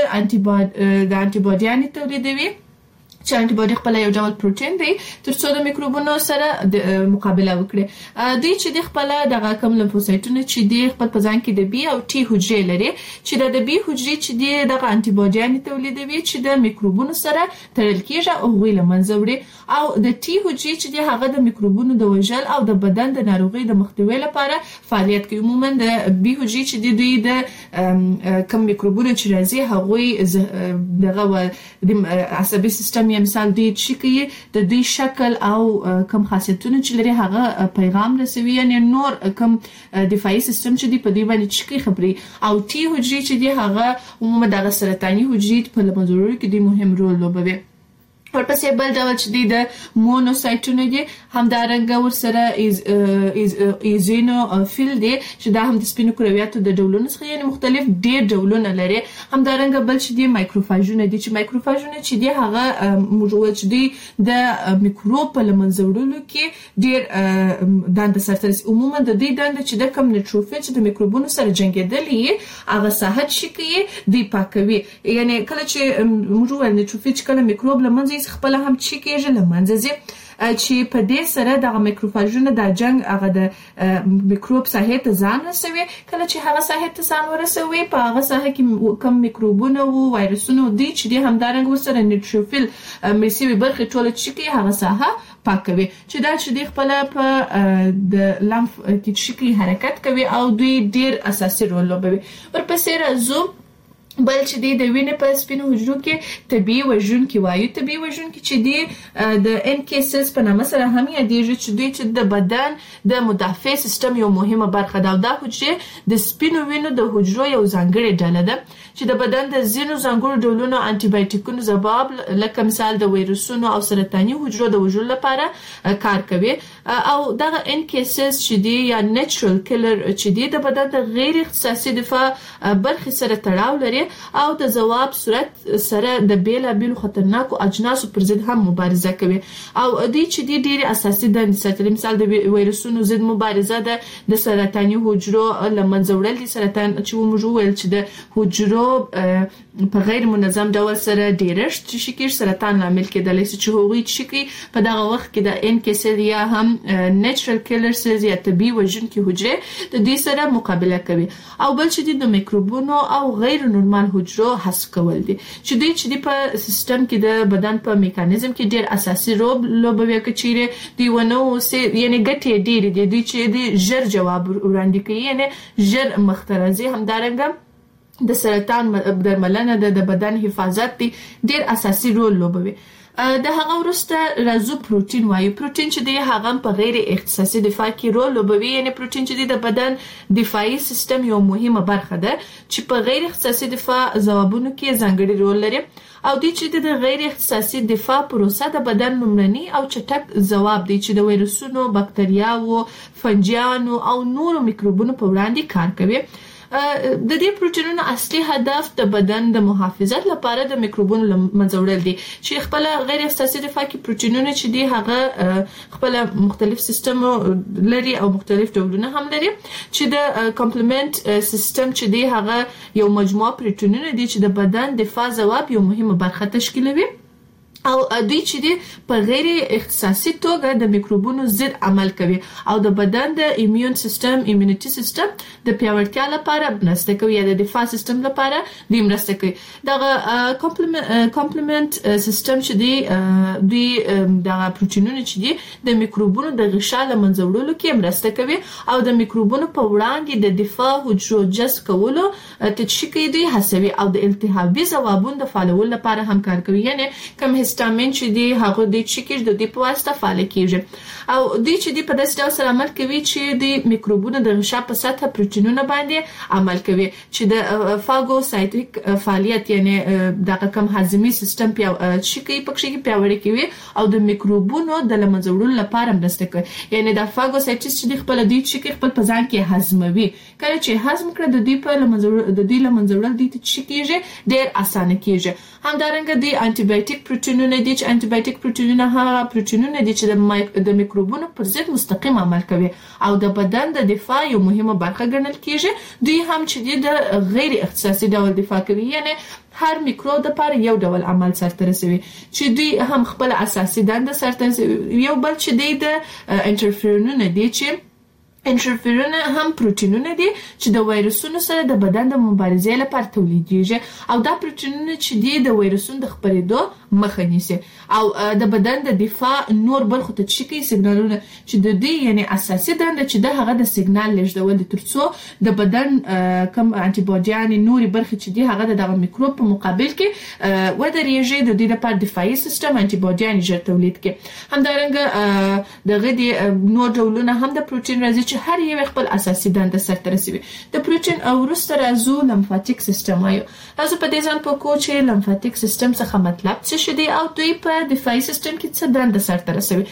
د انټيباډیانو تولیدوي چې انټيباډي خپل یو ډول پروتین دی ترڅو د میکروبونو سره مقابله وکړي. دوی چې د خپل دغه کوم لمفوسایټونه چې د خپل په ځان کې د بي او ټي حجرې لري چې د بي حجرې چې د دغه انټيباډیانو تولیدوي چې د میکروبونو سره تړل کیږي او غوي لمنځه وړي، او د ټي حجرې چې د هغه د میکروبونو د وژل او د بدن د ناروغي د مخنیوي لپاره فعالیت کوي. عموما د بي حجرې چې د دوی د کوم میکروبونو چې راځي هغه دغه د عصبي سیستم مثال دوی چې کوي د دوی شکل او کم خاصیتونه چې لري هغه پیغام رسوي، یعنی نور کم دفاعي سیستم چې دی په دې باندې چې خبري. او ټي حجرې چې دی هغه عموما د سرطاني حجرې په لمنځوري کې د مهم رول لوبوي. ورپسې بل ډول چې دی د مونوسایټونه دي همدارنګه ورسره ایزینوفیل دي چې دا هم د سپینو کرویاتو د ډولونو څخه یعنی مختلف ډېر ډولونه لري. همدارنګه بل چې دی مایکروفاژونه دي چې مایکروفاژونه چې دی هغه موږ چې دی د میکروب په لمنځه وړلو کې ډېر دنده سرته رسي. عموما د دې دنده چې د کوم نیوټروفیل چې د میکروبونو سره جنګېدلي هغه ساحه چې کوي دی پاکوي. یعنی کله چې موږ ول نیوټروفیل چې کله میکروب لمنځه خپل هم چې کېږي لمنځه ځي چې په دې سره د میکروفاژونو د جنگ هغه د میکروب ساحه ته ځان رسوي. کله چې هغه ساحه ته ځان ورسوي په هغه ساحه کې کم میکروبونه او وایرسونه دي چې د همدارنګ سره نیوټروفیل مېسي برخه ټول چې کې هغه ساحه پاکوي چې دا چې د خپل په د لمف کې چې حرکت کوي او دوی ډیر اساسي رول لوبوي. ورپسې راځو بل چې دی د وینې په سپینو حجرو کې طبي وژونکي وایو. طبي وژونکي چې دی د NK سلز په نامه سره هم یادېږي چې دوی چې د بدن د مدافع سیستم یو مهمه برخه ده. دا حجرې د سپینو وینو د حجرو یو ځانګړې ډله ده چې د بدن د ځینو ځانګړو ډولونو انټي-بایوټیکونو ځواب لکه مثال د وایرسونو او سرطاني حجرو د وژلو لپاره کار کوي. او دغه NK سلز چې دی یا نیچرل کلر چې دی د بدن د غیر اختصاصي دفاع برخې سره تړاو لري او د ځواب صورت سره د بیلابیلو خطرناکو اجناسو پر ضد هم مبارزه کوي. او دوی چې دی ډېر اساسي دندې ساتي. مثال د وایرسونو ضد مبارزه ده، د سرطاني حجرو لمنځه وړل دي. سرطان چې موږ ویل چې د حجرو په غیر منظم ډول سره ډیرشت چې شکل سرطان لامل کېدلی شي چې هغوی چې کوي په دغه وخت کې د NK سل یا هم نیچرل کلر سلز یا طبي وژونکي حجرې د دې سره مقابله کوي. او بل چې د میکروبونو او غیر نورمال حجرو حذف کول دي چې دوی چې په سیستم کې د بدن په میکانیزم کې ډېر اساسي رول لوبوي. کچېره دی ونه اوسه یعنی ګټې ډېرې دي دوی چې د ژر جواب وړاندې کوي یعنی ژر مخترزي. همدارنګه د سرطان درملنه د بدن حفاظت دی ډېر اساسي رول لوبوي. د هغه ورسته راځو پروتین وایو. پروتین چې دی هغه په غیر اختصاصي دفاع کې رول لوبوي. یعنی پروتین چې دی د بدن دفاعي سیستم یو مهمه برخه ده چې په غیر اختصاصي دفاع ځوابونو کې ځانګړي رول لري. او دوی چې د غیر اختصاصي دفاع پروسه د بدن لومړني او چټک ځواب دی چې د وایرسونو، بکتریاوو، فنجیانو او نورو میکروبونو په وړاندې کار کوي. د دې پروتینونو اصلي هدف د بدن د محافظت لپاره د میکروبونو لمنځه وړل دي چې خپل غیر اختصاصي دفاع کې پروتینونه چې دي هغه خپل مختلف سیستم لري او مختلف ډولونه هم لري چې د کمپلیمنت سیستم چې دی هغه یو مجموعه پروتینونه دي چې د بدن دفاع ځواب یو مهمه برخه تشکیلوي. او دوی چې دي په غیر اختصاصي توګه د میکروبونو ضد عمل کوي او د بدن د ایمیونټي سیستم د پیاوړتیا لپاره مرسته کوي یا د دفاع سیستم لپاره د مرسته کوي. دغه کمپلیمنت سیستم چې دی د پروتینونو چې دي د میکروبونو د غشا له منځه وړلو کې مرسته کوي او د میکروبونو په وړاندې د دفاع حجرو جذب کولو تشکیل دی هڅوي او د التهابي ځوابونو د فعالولو لپاره هم کار کوي. یعنی کوم هیستامین چې دی هغه د چیکیج د دې په واسطه فعال کیږي او د چې دی په داسې ډول سره عمل کوي چې د میکروبونو د غشا په سطح پروتینونو باندې عمل کوي چې د فاګوسایټیک فعالیت یعنی د کم هاضمي سیستم چیکي پکې پیاوړی کوي او د میکروبونو د لمنځه وړلو لپاره مرسته کوي. یعنی د فاګوسایټس چې خپل د چیکي خپل په ځان کې هضموي کله چې هضم کړي د دې په لمنځه وړل د چیکیږي ډیر اسانه کیږي. همدارنګه د انټي بایوټیک پروتینونه دي چې انټي بایوټیک پروتینونه هغه پروتینونه دي چې د میکروبونو پر ضد مستقیم عمل کوي او د بدن د دفاع یو مهمه برخه ګڼل کیږي. دوی هم چې د غیر اختصاصي ډول دفاع کوي یعنی هر میکروب د لپاره یو ډول عمل سرته رسوي چې دوی هم خپل اساسي دنده سرته رسوي. یو بل چې د انټرفیرونونه دي چې انټرفیرون هم پروتینونه دي چې د وایرسونو سره د بدن د مبارزې لپاره تولیدېږي او دا پروتینونه چې دي د وایرسونو د خپرېدو مخه نیسي او د بدن د دفاع نور برخو ته چیکي سیګنالونه چې د دې یعنی اساسي دنده چې د هغه د سیګنال لېږدول د ترڅو د بدن کم انټي باډیان نوري برخې چې دي هغه د میکروب په مقابل کې ودرېږي د دې لپاره دفاعي سیستم انټي باډیان ژر تولید کوي. همدارنګه دغه د نور ډولونه هم د پروتین راځي هر یو خپل اساسي دنده سرته رسوي. د پروتین او وروسته راځو لمفاتیک سیستم وایو. تاسو په دې ځان پوهو چې لمفاتیک سیستم څخه مطلب څه دی او دوی په دفاعي سیستم کې څه دنده سرته رسوي.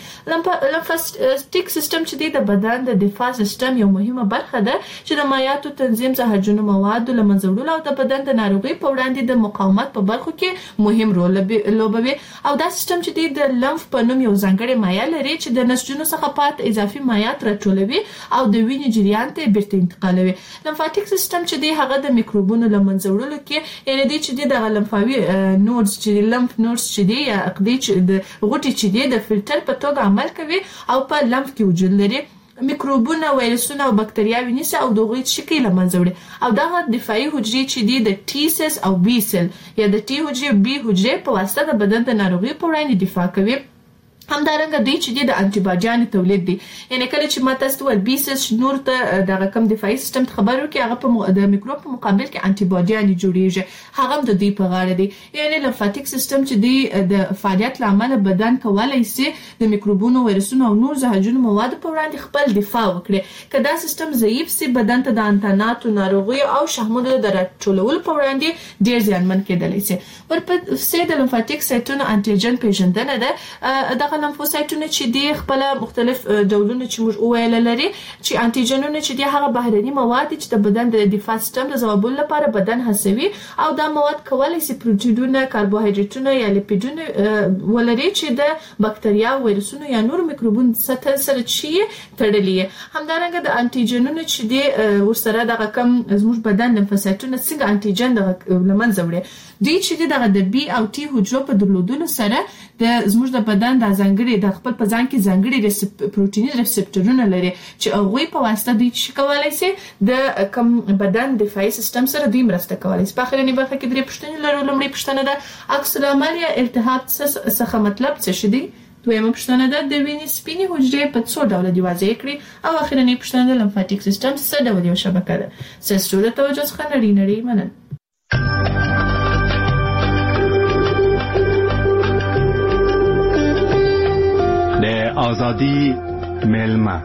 لمفاتیک سیستم چې دی د بدن د دفاع سیستم یو مهمه برخه ده چې د مایعاتو تنظیم زهرجنو موادو له منځه وړلو او د بدن د ناروغي په وړاندې د مقاومت په برخو کې مهم رول لوبوي. او دا سیستم چې دی د لمف په نوم یو ځانګړی مایع لري چې د نسجونو څخه پات اضافي مایعات راټولوي او د وینې جریان ته بیرته انتقالوي. لمفاتیک سیستم چې دی هغه د میکروبونو له منځه وړلو کې یعنی دی چې د لمفاوي نودز چې لمف نودز چې دی یا عقدې چې د غوټي چې دی د فلټر په توګه عمل کوي او په لمف کې وجود لري. میکروبونه وایرسونه او بکتریاوې نیسي او دغه شکل له منځه وړي او دغه دفاعي حجرې چې دی د ټي سیل او بي سیل یا د ټي حجرې بي حجرې په واسطه د بدن د ناروغي په وړاندې دفاع کوي. همدارنګه دوی چې د انټي باډیان تولید دي یعنی کله چې ماته ول بي سیل نور ته د کم دفاعي سیستم خبر ورکړي هغه په د میکروب په مقابل کې انټي باډیان جوړیږي هغه د دوی په غاړه دي. یعنی لمفاتیک سیستم چې دی د فعالیت لامل بدن کولای شي د میکروبونو وایرسونو او نور زهرجنو موادو په وړاندې خپل دفاع وکړي. کله سیستم ضعیف سي بدن ته د انتاناتو ناروغي او شحمو د راټولولو په وړاندې ډیر زیانمن کېدلی شي. ورپسې د لمفاتیک سایتونو انټيجن پیژندنه ده. لمفوسایټونه چې دی خپل مختلف ډولونه چې موږ وویل لري چې انټيجنونه چې دی هغه بهرني مواد چې د بدن د دفاع سیستم د ځوابولو لپاره بدن هڅوي او دا مواد کولای شي پروټینونه کاربوهایډریټونه یا لیپیډونه ولري چې د بکتریا وایرسونو یا نور میکروبونو سره چی تړلي. همدارنګه د انټيجنونه چې دی ورسره د کم زموږ بدن لمفوسایټونه څنګه انټيجن د لمنځه وړي دوی چې د بي او ټي حجرو په درلودلو سره د زموږ د بدن د ځانګړي د خپل په ځان کې ځانګړي پروتیني ریسپټورونه لري چې هغه په واسطه دوی چې کولای شي د کم بدن دفاعي سیستم سره دوی مرسته کولای شي. په اخرنی برخه کې درې پوښتنې لرو. لومړی پوښتنه ده عکس العمل یا التهاب څخه مطلب څه دی؟ دویمه پوښتنه ده د وینې سپینې حجرې په څو ډوله دي واضح کړئ او اخرنی پوښتنه ده لمفاتیک سیستم څه ډول یو شبکه ده. ستاسو د توجه څخه نړۍ مننه. آزادی میلمه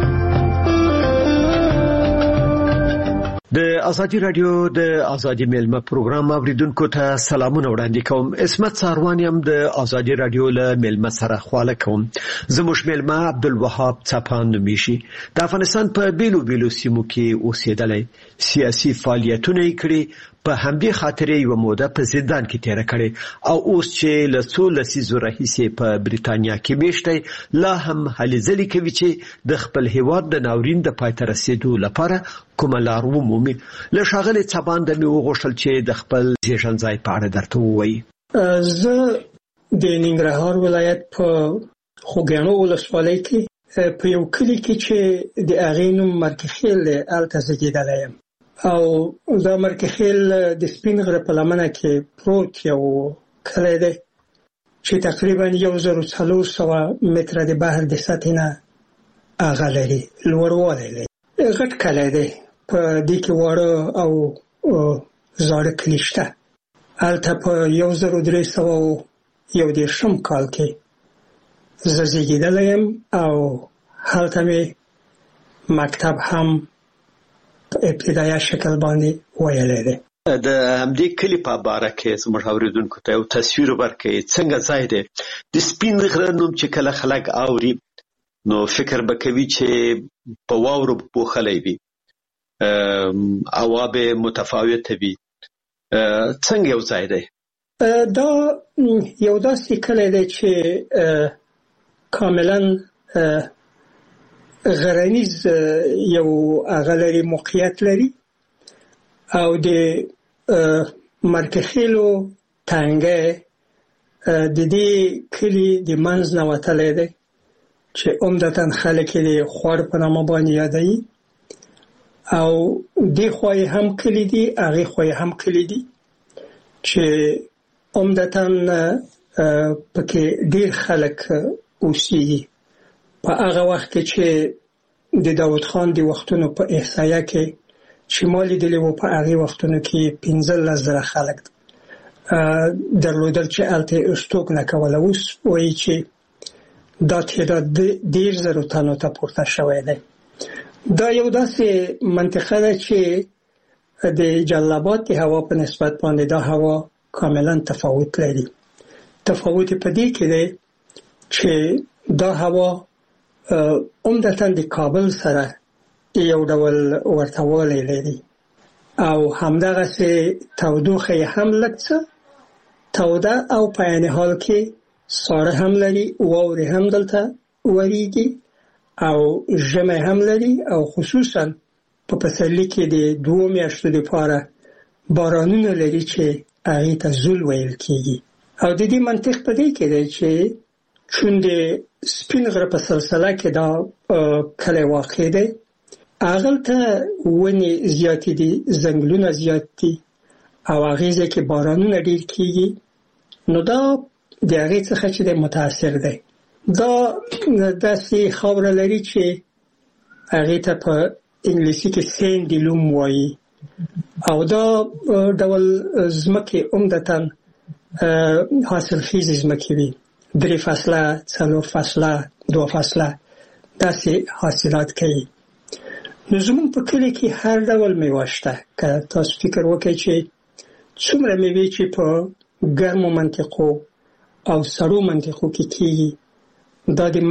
د ازادي رادیو د ازادي میلمه پروګرام اوریدونکو ته سلامونه وړاندې کوم. اسمت ساروان يم د ازادي رادیو له میلمه سره خواله کوم. زموږ میلمه عبدالوهاب څپان نومیشي د افغانستان په بیلو سیمو کې اوسېدلی سیاسي فعالیتونه کړي په همدې خاطر یو موده په زندان کې تیر کړي او اوس چې له څو لسیزو راهیسې په بریتانیا کې میشته لا هم هلې ځلې کوي چې د خپل هیواد د ناورین د پای ته رسیدو لپاره کومه لار ومومي. له ښاغلي څپان د مې وغوښتل چې د خپل زیږنځای په اړه درته ووایي. زه د ننګرهار ولایت په خوږیاڼو ولسوالۍ کې په یو کلی کې چې د هغې نوم مرکخیل دی هلته زیږېدلی یم او دا مرکخیل د سپین غره په لمنه کې پروت یو کلی دی چې تقریبا 1400 متره د بحر د سطحې نه هغه لري لوړوالی لري غټ کلی دی په دې کې واړه او زاړه کلي شته هلته په 1310 کال کې زه زیږېدلی یم او هلته مې مکتب هم په ابتدایه شکل باندې ویلی دی د همدې کلی په باره کې زموږ اورېدونکو ته یو تصویر ورکړئ څنګه ځای دی د سپین غره نوم چې کله خلک اوري نو فکر به کوي چې په واورو پوښلی وي هوا به متفاوته وي څنګه یو ځای دی دا یو داسې کلی دی چې کاملا غرنیز یو هغه لري موقعیت لري او د مرکخیلو تنګه د دې کلی د منځ نه وتلی دی چې عمدتاً خلک یې د خوړ په نامه باندې یادوي او دې خوا یې هم کلی دي هغې خوا یې هم کلی دي چې عمدتاً پکې ډېر خلک اوسېږي په هغه وخت کې چې د داود خان د وختونو په احصایه کې چې ما لیدلی و په هغې وختونو کې 15,000 خلک درلودل چې هلته یې استوګ نه کوله اوس وایي چې دا تعداد 10,000 تنو ته پورته شوی دی دا یو داسې منطقه ده چې د جلال آباد د هوا په نسبت باندې دا هوا کاملا تفاوت لري تفاوت په دې کې دی چې دا هوا عمدتاً د کابل سره یو ډول ورتهوالی لري او همدغسې تودوخه یې هم لږ څه توده او په عین حال کې ساړه هم لري واورې هم دلته وریږي او ژمی هم لري او خصوصا په پسرلي کې د 2 میاشتو دپاره بارانونه لري چې هغې ته زول ویل کېږي او د دې منطق په دې کې دی چې چون د سپین غره په سلسله کې دا کلی واقع دی هغلته ونې زیاتې دي ځنګلونه زیات دي او هغې ځای کې بارانونه ډېر کېږي نو دا د هغې څخه چې دی متاثر دی دا داسې خاوره لري چې هغې ته په انګلیسي کې سینډي لوم وایي او دا ډول ځمکې عمدتاً حاصلخیزې ځمکې وي 3 فصله 4 فصله 2 فصله داسې حاصلات کوي نو زموږ په کلي کې هر ډول میوه شته که تاسو فکر وکړئ چې څومره میوې چې په ګرمو منطقو او سړو منطقو کې کېږي دا د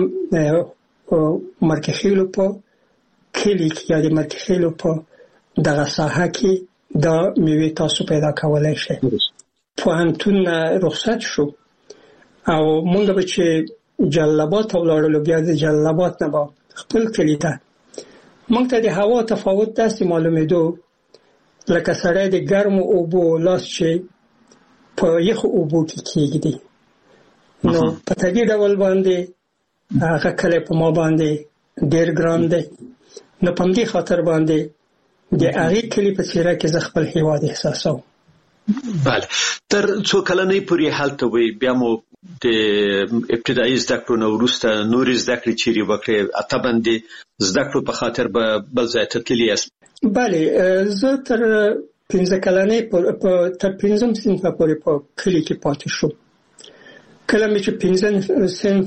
مرکخیلو په کلي کې یا د مرکخیلو په دغه ساحه کې دا میوې تاسو پیدا کولی شئ پوهنتون رخصت شو او مونږ به چې جلال آباد ته ولاړلو بیا د جلال آباد نه به خپل کلي ته مونږ ته د هوا تفاوت داسې معلومېدو لکه سړی د ګرمو اوبو لاس چې په یخو اوبو کې کېږدي نو په طبیعي ډول باندې هغه کلی په ما باندې ډېر ګران دی نو په همدې خاطر باندې د هغې کلي په څېره کې زه خپل هېواد احساسوم بله تر څو کلنۍ پورې هلته وئ بیا مو د ابتدایي زده کړو نه وروسته نورې زده کړې چیرې وکړې طبعا د زده کړو په خاطر به بل ځای ته تللي یاست بله زه تر 15 کلنۍ تر 5م صنفه پورې په کلي کې پاتې شوم کله مې چې 5م صنف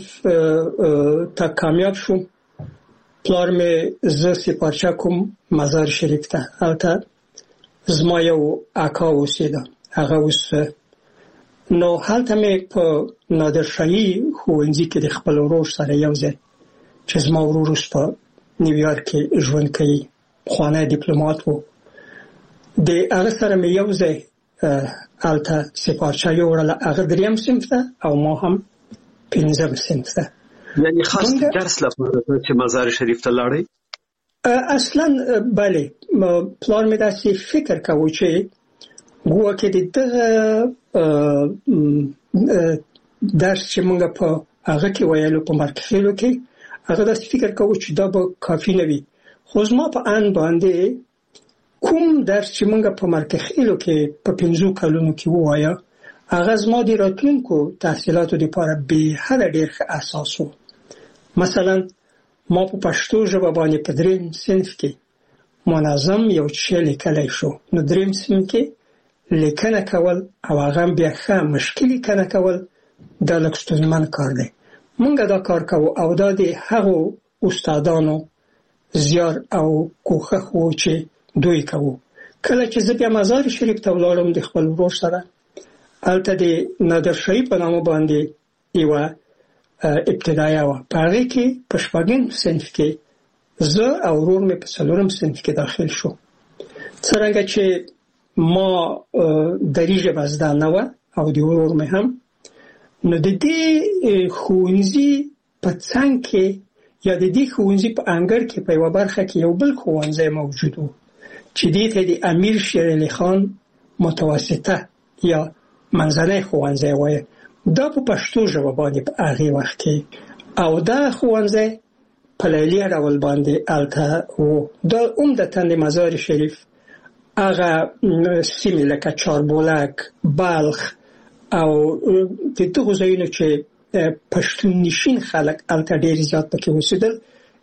ته کامیاب شوم پلار مې زه سپارچه کوم مزار شریف ته هلته زما یو اکا اوسېده هغه اوس نو هلته مې په نادرشاهي ښوونځي کې د خپل ورور سره یو ځای چې زما ورور اوس په نیویارک کې ژوند کوي پخوانی ډیپلومات و د هغه سره مې یو ځای هلته سپارچه یوړله هغه 3م صنف ته او ما هم 5م صنف ته یعنی خاص درس لپاره چې مزار شریف ته لاړئ اصلا بله پلار مې داسې فکر کوي چې ګویا کې د دغه درس چې موږ په هغه کې ویلو په مرکزیلو کې هغه د فکر کوو چې دا به کافي نه وي خو زما په ان باندې کوم درس چې موږ په مرکزیلو کې په 15 کلونو کې وایا هغه زما د راتلونکو تحصیلاتو لپاره به حد ډیر ښه اساس وو مثلا ما په پښتو ژبه باندې په دریم صنف کې منظم یو څه لیکلای شو نو دریم صنف کې لیکنه کول او هغه بیا ښه مشکل لیکنه کول دا لږ ستونزمن کار دی موږ دا کار کوو او دا د هغو استادانو زیار او کوښښ وو چې دوی کوو کله چې زه بیا مزار شریف ته ولاړم د خپل ورور سره هلته د نادرشاهي په نامه باندې یوه ابتدایه وه په هغې کې په شپږم صنف کې زه او ورور مې په څلورم صنف کې داخل شو څرنګه چې ما دري ژبه زده نه وه او د ورور مې هم نو د دې ښوونځي په څنګ کې یا د دې ښوونځي په انګړ کې په یوه برخه کې یو بل ښوونځی موجود و چې دې ته د امیر شیر علي خان متوسطه یا منځنی ښوونځی وایي دا په پښتو ژبه باندې په هغې وخت کې او دا ښوونځی په لیلي ډول باندې هلته و دا عمدتاً د مزار شریف هغه سیمې لکه چاربولک بلخ او د دغو ځایونو چې پښتون نشین خلک هلته ډېر زیات پکې اوسېدل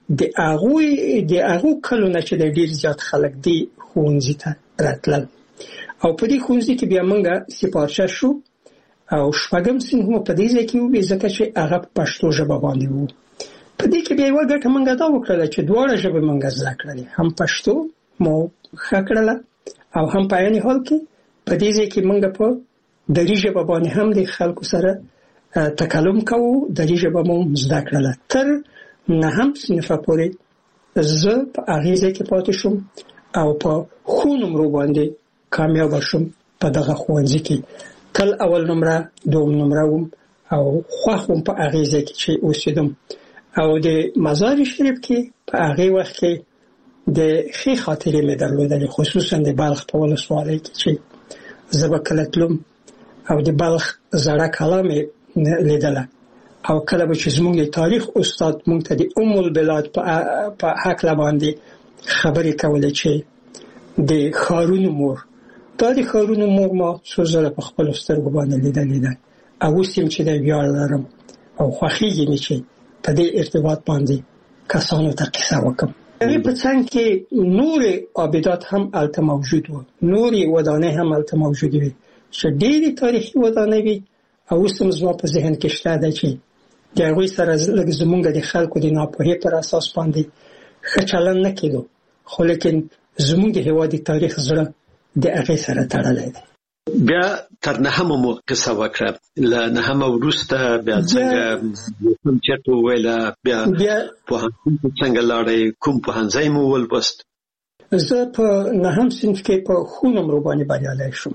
د هغو کلو نه چې ډېر زیات خلک دې ښوونځي ته راتلل او په دې ښوونځي کې بیا موږ سپارچه شو او شپږم صنف مو په دې ځای کې وو ځکه چې هغه په پښتو ژبه باندې وو په دې کې بیا یوه ګټه موږ دا وکړله چې دواړه ژبې موږ زده کړلې هم پښتو مو ښه کړله او هم په عین حال کې په دې ځای کې موږ په دري ژبه باندې هم د خلکو سره تکلم کوو دري ژبه مو زده کړله تر نهم صنفه پورې زه په هغې ځای کې پاتې شوم او په ښو نمرو باندې کامیابه شوم په دغه ښوونځي کې تل اول نمره دوم نمره وم او خوښ وم په هغې ځای کې چې اوسېدم او د مزار شریف کې په هغې وخت کې د ښې خاطرې مې درلودلې خصوصا د بلخ په ولسوالۍ کې چې زه به کله تلم او د بلخ زړه کلا مې لیدله او کله به چې زموږ د تاریخ استاد موږ ته د ام البلاد په هکله باندې خبرې کولې چې د ښارونو مور دا د ښارونو مور ما څو ځله په خپلو سترګو باندې لیدلې ده او اوس یم چې د ویاړ لرم او خوښېږي مې چې په دې ارتباط باندې کسانو ته قصه وکړم هغې په څنګ کې نورې آبدات هم هلته موجود وو نورې ودانۍ هم هلته موجودې وې چې ډېرې تاریخي ودانۍ وي او اوس هم زما په ذهن کې شته ده چې د هغوی سره لږ زموږ د خلکو د ناپوهۍ پر اساس باندې ښه چلند نه کېدو خو لیکن زموږ د هېواد د تاریخ زړه د هغې سره تړلی دی بیا تر نهمه مو قصه وکړه له نهمه وروسته بیا څنګه کوم چېرته وویله بیا پوهنتون ته څنګه لاړئ کوم پوهنځی مو ولوست زه په نهم صنف کې په ښو نمرو باندې بریالی شوم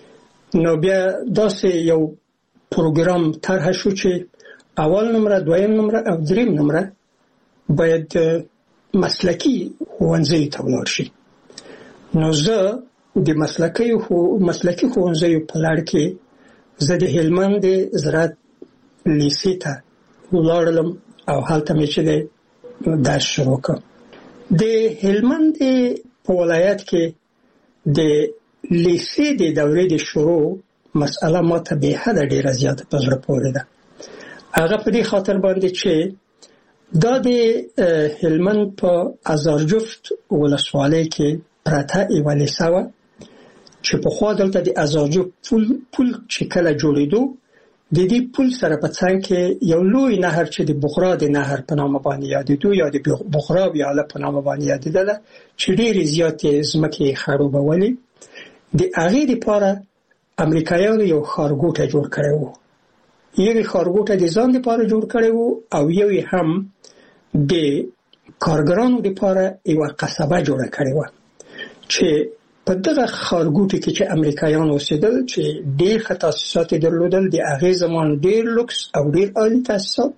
نو بیا داسې یو پروګرام طرحه شو چې اول نمره دویم نمره او دریم نمره باید مسلکي ښوونځیو ته ولاړ شي نو زه د مسلکي ښوونځیو په لړ کې زه د هلمند د زراعت لیسې ته ولاړلم او هلته مې چې درس شروع کړ د هلمند په ولایت کې د لیسې د دورې د شروع مسأله ماته به حده ډیره زیاته په زړه پورې ده هغه په دې خاطر باندې چې دا د هلمند په ازارجفت ولسوالۍ کې پرته یوه لیسه وه چې پخوا دلته د ازارجفت پل چې کله جوړېدو د دې پل سره په څنګ کې یو لوی نهر چې د بغرا د نهر په نامه باندې یادېدو یا د بغرا ویاله په نامه باندې یادېدله چې ډېرې زیاتې ځمکې یې خړوبولې د هغې دپاره امریکایانو یو ښارګوټی جوړ کړی و یو ښارګوټی د ځان دپاره جوړ کړی و او یو هم د کارګرانو دپاره یوه قصبه جوړه کړې وه چې په دغه ښارګوټي کې چې امریکایان اوسېدل چې ډېر ښه تاسیسات یې درلودل د هغې زمان ډېر لوکس او ډېر عالي تاسیسات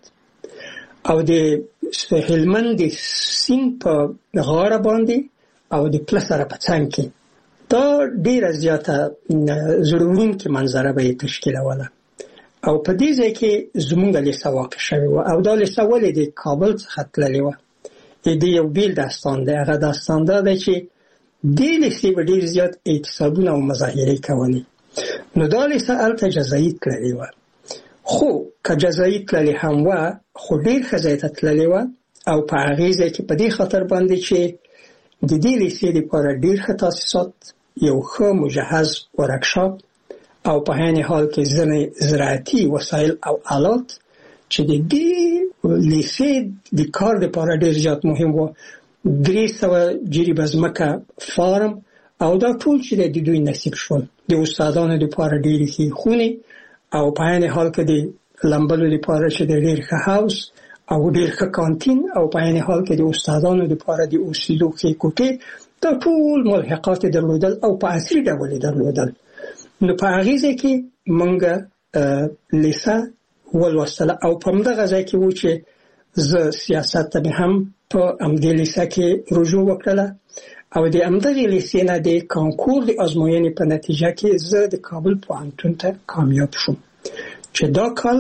او د هلمند د سیند په غاړه باندې او د پله سره په څنګ کې دا ډېره زیاته زړه وړونکې منظره به یې تشکیلوله او په دې ځای کې زمونږ لیسه واقع شوی و او دا لیسه ولې د کابل څخه تللی و. د یو بیل داستان دی. هغه داستان دا دی چې دې لیسې به ډېر زیات اعتصابونه او مظاهرې کولې. نو دا لیسه هلته جزایي تللې وه. خو که جزایي تللې هم وه خو ډېر ښه ځای ته تللې وه او په هغې ځای کې په دې خاطر باندې چې د دې لیسې لپاره ډېر ښه تاسیسات، یو ښه مجهز ورکشاپ او په عین حال کې ځینې زراعتي وسایل او آلات چې د دې لیسې د کار لپاره ډېر زیات مهم و. 300 جریبه ځمکه فارم او دا ټول چې د دوی نصیب شول. د استادانو لپاره ډېرې ښې خونې او په عین حال کې د لمبلو لپاره چې د ډېر ښه هاوس او ډېر ښه کانتین او په عین حال کې د استادانو لپاره د اوسېدو ښې کوټې، دا ټول ملحقات درلودل او په عصري ډول درلودل. نو په هغې ځای کې موږ لیسه ولوستله او په همدغه ځای کې و چې زه سیاست ته مې هم په همدې لیسه کې رجوع وکړله او د همدغې لیسې نه د کانکور د ازموینې په نتیجه کې زه د کابل پوهنتون ته کامیاب شوم چې دا کال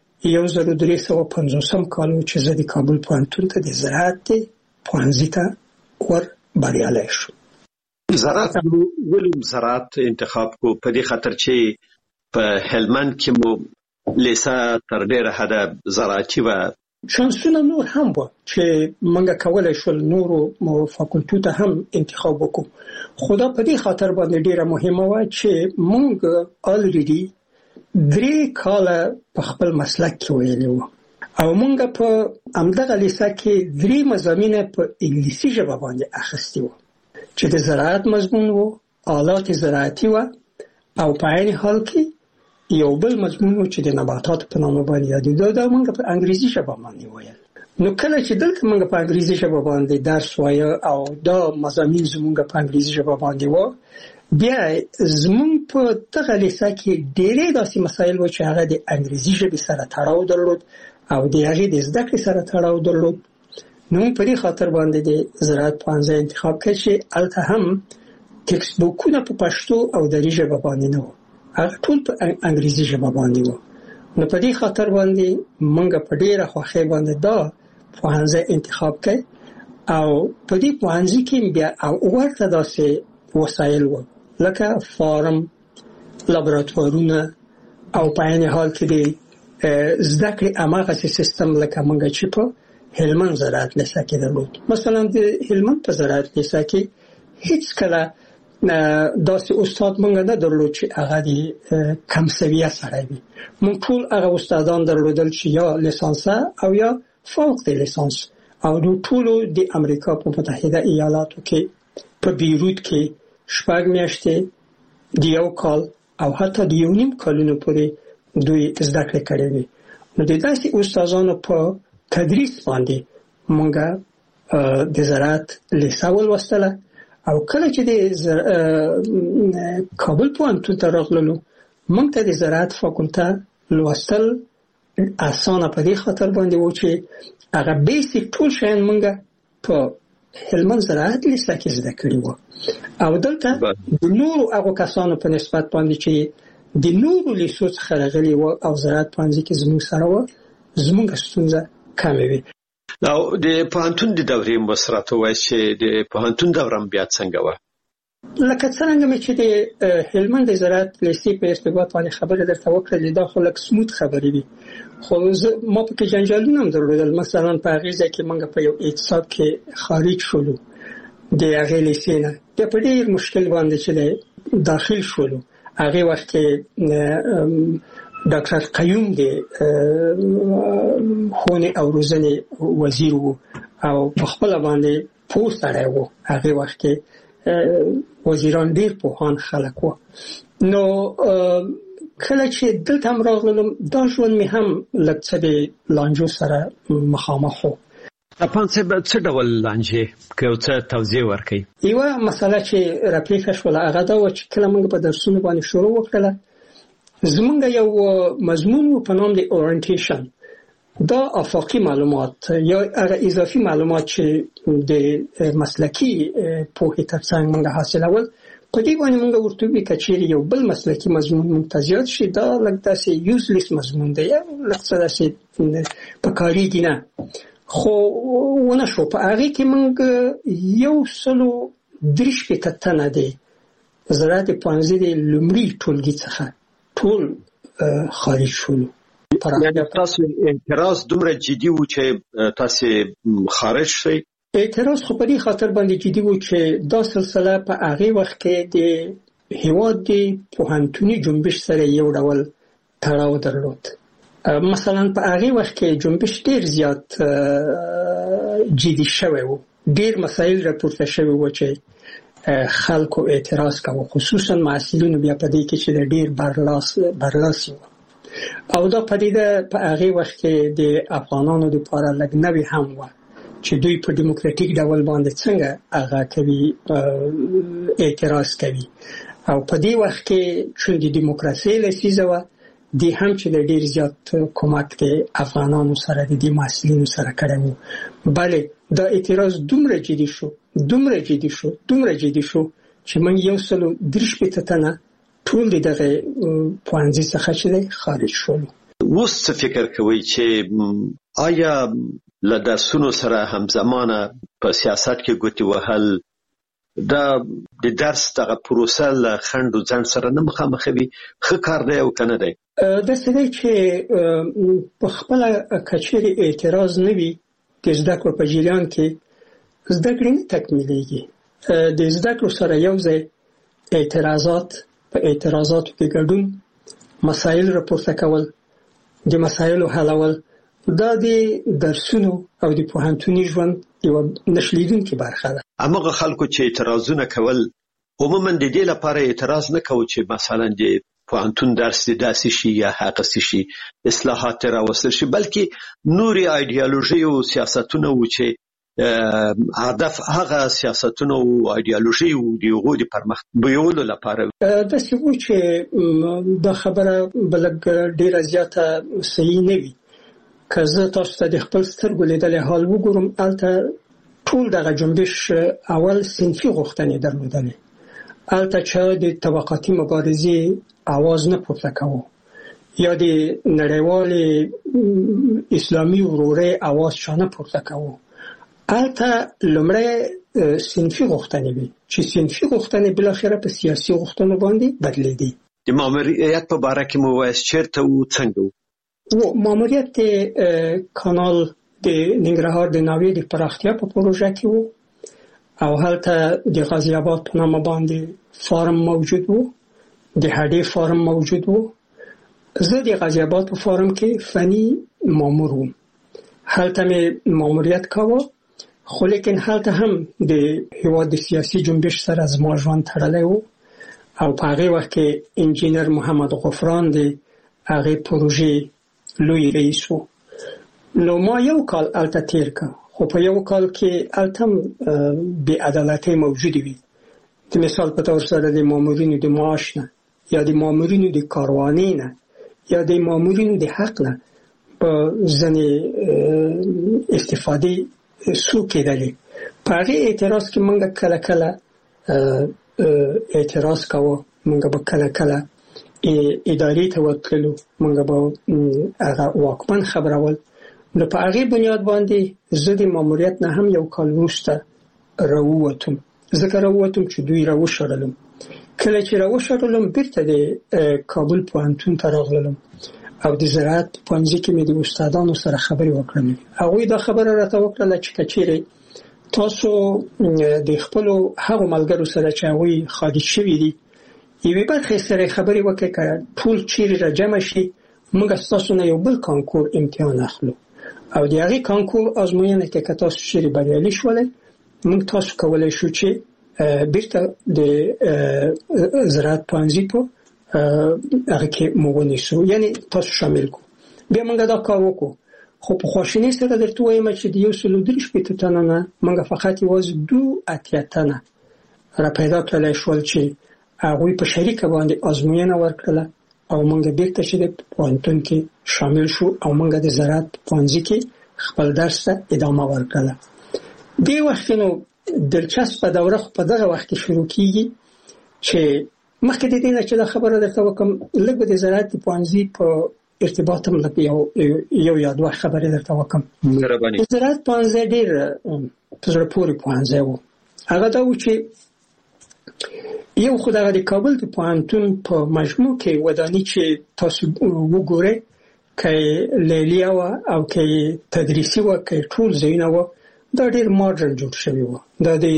1350 کال و چې زه د کابل پوهنتون ته د زراعت پوهنځي ته ور بریالی شوم. زراعت ولې زراعت انتخاب کو؟ په دې خاطر چې په هلمند کې مو لیسه تر ډېره حده زراعتي وه. شانسونه نور هم و چې موږ کولی شول نورو فاکولټو ته هم انتخاب وکړو، خو دا په دې خاطر باندې ډېره مهمه وه چې موږ الریډي 3 کاله په خپل مسلک کې ویلي وو او موږ په همدغه لیسه کې 3 مضامین په انګلیسي ژبه باندې اخیستي وو چې د زراعت مضمون وو، آلات زراعتي وه او په عین حال کې یو بل مضمون و چې د نباتاتو په نامه باندې یادېده. دا موږ په انګریزي ژبه باندې ویل. نو کله چې دلته موږ په انګریزي ژبه باندې درس وایه او دا مضامین زموږ په انګریزي ژبه باندې و، بیا زموږ په دغه لیسه کې ډېرې داسې مسایل و چې هغه د انګریزي ژبې سره تړاو درلود او د هغې د زده کړې سره تړاو درلود. نو موږ په دې خاطر باندې د زراعت پوهنځی انتخاب کړ چې هلته هم ټکسټ بوکونه په پښتو او دري ژبه باندې نه وو، هغه ټول په انګریزي ژبه باندې وو. نو په دې خاطر باندې موږ په ډېره خوښۍ باندې دا پوهنځی انتخاب کړ او په دې پوهنځي کې بیا ورته داسې وسایل وو لکه فارم، لابراتوارونه او په عین حال کې د زده کړې هماغسې سیستم لکه موږ چې په هلمند زراعت لیسه کې درلود. مثلا د هلمند په زراعت لیسه کې هیڅ کله داسې استاد موږ نه درلود چې هغه د کم سویه سړی وي. موږ ټول هغه استادان درلودل چې یا لیسانسه او یا فوق د لیسانس او د ټولو د امریکا په متحده ایالاتو کې په بیروت کې 6 میاشتې د 1 کال او حتی د 1.5 کالونو پورې دوی زده کړې کړې وي. نو د داسې استادانو په تدریس باندې موږ د زراعت لیسه ولوستله او کله چې د کابل پوهنتون ته راغللو موږ ته د زراعت فاکولټه لوستل اسانه په دې خاطر باندې و چې هغه بیسیک ټول شیان موږ په هلمند زراعت لیسه کې زده کړي وو او دلته د نورو هغو کسانو په نسبت باندې چې د نورو لیسو څخه راغلي وو او زراعت پوهنځي کې زموږ سره وو، زموږ ستونزه کمه وي. او د پوهنتون د دورې مسرته وایي چې د پوهنتون دورم بیا څنګه وه؟ لکه څنګه مې چې د هلمند د زراعت لیسې په ارتباط باندې خبره درته وکړه، دا خو لږ سموت خبرې دي، خو ما پکې جنجالونه هم درلودل. مثلا په هغې ځای کې موږ په یو اعتصاب کې خارج شولو د هغې لیسې نه، بیا په ډېر مشکل باندې چې داخل شولو. هغې وخت کې ډاکټر قیوم د ښوونې او روزنې وزیر و او په خپله باندې پوه سړی و. هغې وخت کې وزیران ډېر پوهان خلک و. نو کله چې دلته هم راغلم دا ژوند مې هم لږ څه د لانجو سره مخامخ و. تپان صاحب څه ډول لانجې که یو څه توضیح ورکړئ؟ یوه مسله چې راپېښه شوله هغه دا وه چې کله موږ په درسونو باندې شروع وکړله زمونږ یو مضمون و په نام د اورینټیشن. دا افاقي معلومات یا هغه اضافي معلومات چې د مسلکي پوهې ترڅنګ موږ حاصلول په دې باندې موږ ورته وی کچېری یو بل مسلکي مضمون ممتازیات شي دا لکه داسې یوزلیس مضمون دی یا لکه داسې په کاریږي نه خو ونه شو په هغه کې موږ یو سلو درش په تنه دی زراعت پانزي د لومړي ټولګي څخه ټول خارج شول. یعنی تاسو اعتراض دومره جدي و چې تاسو خارج شئ؟ اعتراض خو په دې خاطر باندې جدي و چې دا سلسله په هغه وخت کې د هیواد د پوهنتوني جنبش سره یو ډول تړاو درلود. مثلا په هغه وخت کې جنبش ډیر زیات جدي شوی و، ډیر مسایل راپورته شوی و چې خلکو اعتراض کاوه، خصوصا محصلین بیا په دې کې چې ډیر برلاسی و او دا پدیده په هغه وخت کې د افغانانو لپاره لګنوي هم و چې دوی په دیموکراتیک ډول باندې څنګه هغه کوي اعتراض کوي او په دې وخت کې چې د دیموکراسي لسیزه و د هم چې ډیر زیات کومک د افغانانو سره د محصلینو سره کړو. بله دا اعتراض دومره جدي شو چې موږ یو سلو درش په تنه ټول دغه پوانځي څخه چې خارج شول. اوس څه فکر کوي چې آیا له درسونو سره همزمانه په سیاست کې ګوتې وهل دا د درس دغه پروسه له خنډ او ځنډ سره نه مخامخوي ښه کار دی او کنه دی؟ د سړي چې په خپل کچېری اعتراض نه وي د زده کړو په جریان کې زده کړې نه تکمیلېږي. د زده کړو سره یو ځای په اعتراضاتو کې ګډون، مسایل راپورته کول، د مسایلو حلول دا د درسونو او د پوهنتوني ژوند یو نشلیدونکې برخه ده. هغه خلکو چې اعتراضونه کول عموما د دې لپاره اعتراض نه کوي چې مثلا د پوهنتون درس داسې شي یا هغه شي اصلاحات راوستل شي، بلکې نوري ایدئولوژي او سیاستونه و چې هدف هغه سیاستونه او ایدئولوژي او د غوډي پرمخ بیولو لپاره د څه چې د خبره بلګ ډیره زیاته صحیح نه وي. که زه تاسو ته د خپل سترګو لیدل حال وګورم، البته ټول دغه جنبش اول صنفي غوښتنې درلودلې، البته چې د طبقاتي مبارزې आवाज نه پورته کوو یا د نړیوال اسلامي ورورۍ आवाज شانه پورته کوو. البته لمړی صنفي غوښتنې وي چې صنفي غوښتنې بل اخره په سیاسي غوښتنو باندې بدلېدي. د ماموریت په اړه کې مو وایي چیرته او څنګه ماموریت کانال د ننګرهار د ناوې د پراختیا په پروژه کې وو او هلته د غازی آباد په نامه باندې فارم موجود وو، د هډې فارم موجود وو. زه د غازی آباد په فارم کې فني مامور وم، هلته مې ماموریت کاوه، خو لیکن هلته هم د هیواد د سیاسي جنبش سره زما ژوند تړلی وو او په هغه وخت کې انجینر محمد غفران د هغه پروژې لوی رئیس وو. نو ما یو کال الته تیر که، خو په یو کال کې الته بې عدالتۍ موجودې وي. د مثال په طور سره د مامورینو د معاش نه یا د مامورینو د کاروانۍ نه یا د مامورینو د حق نه په ځینې استفادې سو کېدلې. په هغې اعتراض کې موږ کله کله اعتراض کاوه، موږ به کله کله ادارې ته ورتللو، موږ به هغه واکمن خبرول. نو په هغې بنیاد باندې زه د ماموریت نه هم یو کال وروسته راووتم، ځکه راووتم چې دوی راوشړلم. کله چې راوشړلم بیرته د کابل پوهنتون ته راغلم او د زراعت پوهنځي کې مې د استادانو سره خبرې وکړم. هغوی دا خبره راته وکړله چې که چیرې تاسو د خپلو هغو ملګرو سره چې هغوی خارج شوي دي یوې برخې سره خبرې وکړئ، که ټول چیرې را جمع شي موږ ستاسو نه یو بل کانکور امتحان اخلو او د هغې کانکور ازموینه کې که تاسو چیرې بریالي شولئ موږ تاسو کولی شو چې بیرته د زراعت پوهنځي په هغه کې مو ونیسو، یعنی تاسو شامل کو. بیا موږ دا کار وکړو، خو په خواشینۍ سره درته وایم چې د 130 تنه نه موږ فقط یوازې 2 تنه را پیدا کړلی شول چې هغوی په شریکه باندې ازموینه ورکړله او موږ بیرته چې د پوهنتون کې شامل شو او موږ د زراعت پوهنځي کې خپل درس ته ادامه ورکړله. دې وخت نو دلچسپه دوره خو په دغه وخت کې شروع کیږي چې مخکې د دې نه چې دا خبره درته وکم لږ د زراعت پوهنځي په ارتباط هم لږ یو یا دوه خبرې درته وکم. مهرباني. زراعت پوهنځي ډېر په زړه پورې پوهنځی و. هغه دا و چې یو خو دغه د کابل د پوهنتون په مجموع کې وداني چې تاسو وګورئ که لیلیه وه او که تدریسي وه که ټول ځایونه وه دا ډېر ماډرن جوړ شوي وه. دا د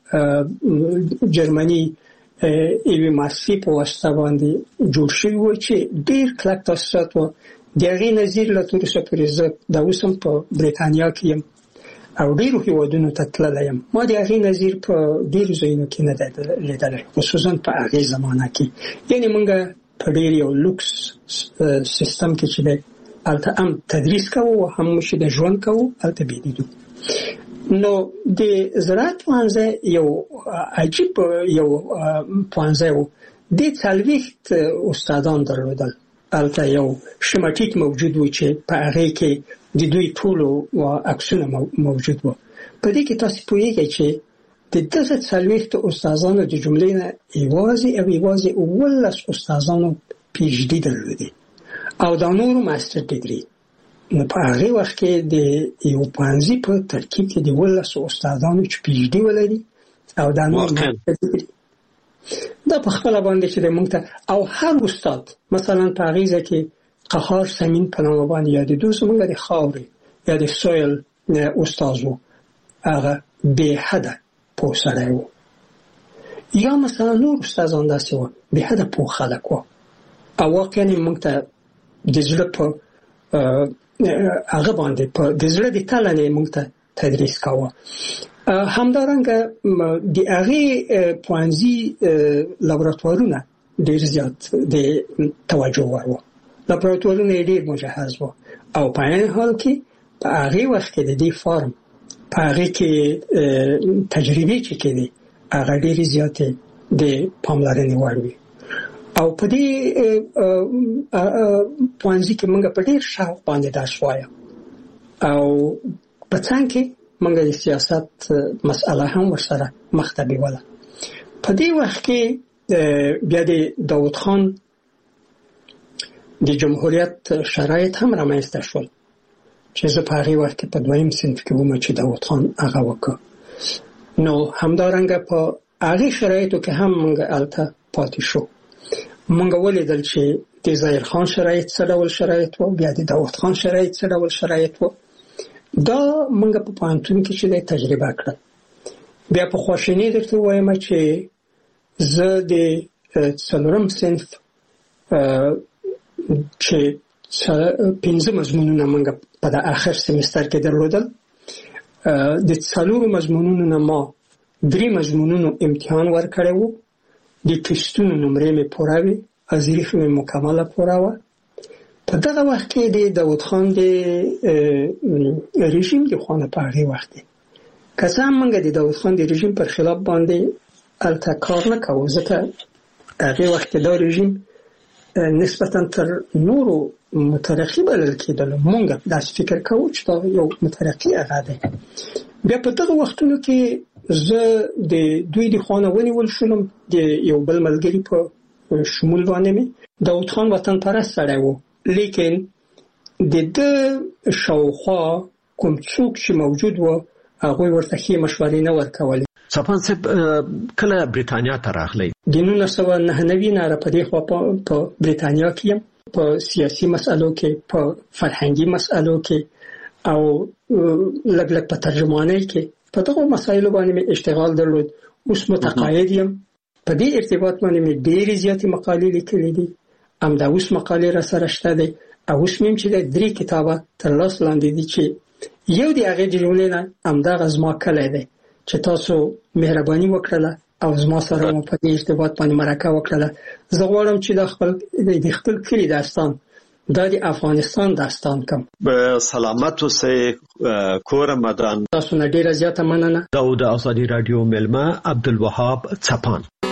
جرمني یوې مؤسسې په واسطه باندې جوړ شوي وو چې ډېر کلک تاسیسات وو. د هغې نظیر له تر اوسه پورې زه دا اوس هم په بریتانیا کې یم او ډېرو هېوادونو ته تللی یم. ما د هغې نظیر په ډېرو ځایونو کې نه دی لیدلی، خصوصا په هغې زمانه کې. یعنې موږ په ډېر یو لوکس سیستم کې چې دی هلته هم تدریس کوو او هم چې د ژوند کوو هلته بېدیدو. نو د زراعت پوهنځی یو عجیب یو پوهنځی و. د 40 استادان درلودل. هلته یو شماټیک موجود و چې په هغې کې د دوی ټولو عکسونه موجود و. په دې کې تاسو پوهیږئ چې د دغه 40 استادانو د جملې نه یوازې 19 استادانو پی ایچ ډي درلودي او دا نورو ماستر ډیګري. نو په هغه وخت کې د یو پوهنځي په ترکیب کې د 19 استادانو چې پی ایچ ډي ولري او دا نور دا په خپل باندې چې موږ ته او هر استاد مثلا په هغه کې قهار سمین په نامه باندې یاد دوی موږ د خاورې یا د سویل استاد وو. هغه به حدا په سره وو. یا مثلا نور استادان داسې وو به حدا په خلک وو او واقعا موږ ته د زړه په هغه باندې په د زړه د تلنې موږ ته تدریس کاوه. همدارنګه د هغې پوهنځي لابراتوارونه ډېر زیات د توجه وړ وو. لابراتوارونه یې ډېر مجهز وو او په عین حال کې په هغې وخت کې د دې فارم په هغې کې تجربې چې کېدې هغه ډېرې زیاتې د پاملرنې وړ وي. او په دې پوهنځي کې موږ په ډېر شوق باندې درس وایو او په څنګ کې موږ د سیاست مسأله هم ورسره مخ ته بیوله. په دې وخت کې بیا د داود خان د جمهوریت شرایط هم رامنځته شول چې زه په هغې وخت کې په 2م صنف کې وم چې داود خان هغه وکړ. نو همدارنګه په هغې شرایطو کې هم موږ هلته پاتې شو. موږ ولیدل چې د ظاهر خان شرایط څه ډول شرایط وو، بیا د داود خان شرایط څه ډول شرایط وو. دا موږ په پوهنتون کې چې تجربه کړل. بیا په خواشیني درته وایم چې زه د 4م صنف چې 5 مضمونونه موږ په د آخر سمستر کې درلودل. د 4 مضمونونو نه ما 3 مضمونونو امتحان ورکړی وو. د ټسټونو نمرې مې پوره وې، حاضري مې مکمله پوره وه. په دغه وخت کې د داود خان د رژیم د خوا نه په هغې وخت کې که څه هم موږ د داود خان د رژیم پر خلاف باندې هلته کار نه کوو، ځکه هغې وخت کې دا رژیم نسبتا تر نورو مترقي بلل کېدلو. موږ داسې فکر کوو چې دا یو مترقي هغه دی. بیا په دغه وختونو کې زه د دوی د خوا نه ونیول شولم. د یو بل ملګري په شمول باندې مې داود خان وطن پرست سړی و، لیکن د ده شاوخوا کوم څوک چې موجود و هغوی ورته ښې مشورې نه ورکولې. صفان صاحب کله بریتانیا ته راغلی؟ د 1999 نه په دې خوا په بریتانیا کې یم. په سیاسي مسألو کې، په فرهنګي مسألو کې او لږ لږ په ترجمانۍ کې په دغو مسایلو باندې مې اشتغال درلود. اوس متقاعد یم. په دې ارتباط باندې مې ډېرې زیاتې مقالې لیکلې دي. همدا اوس مقالې را سره شته دی او اوس مې چې 3 کتابه تر لاس لاندې دي چې یو د هغې د جملې نه همدغه زما کلی دی چې تاسو مهرباني وکړله او زما سره مو په دې ارتباط باندې مرکه وکړله. زه غواړم چې د خپل کلي داستان دا د افغانستان داستان کوم. به سلامت اوسئ کور مدان. تاسو نه ډیره زیاته مننه. دا د ازادي رادیو ملما عبدالوهاب څپان.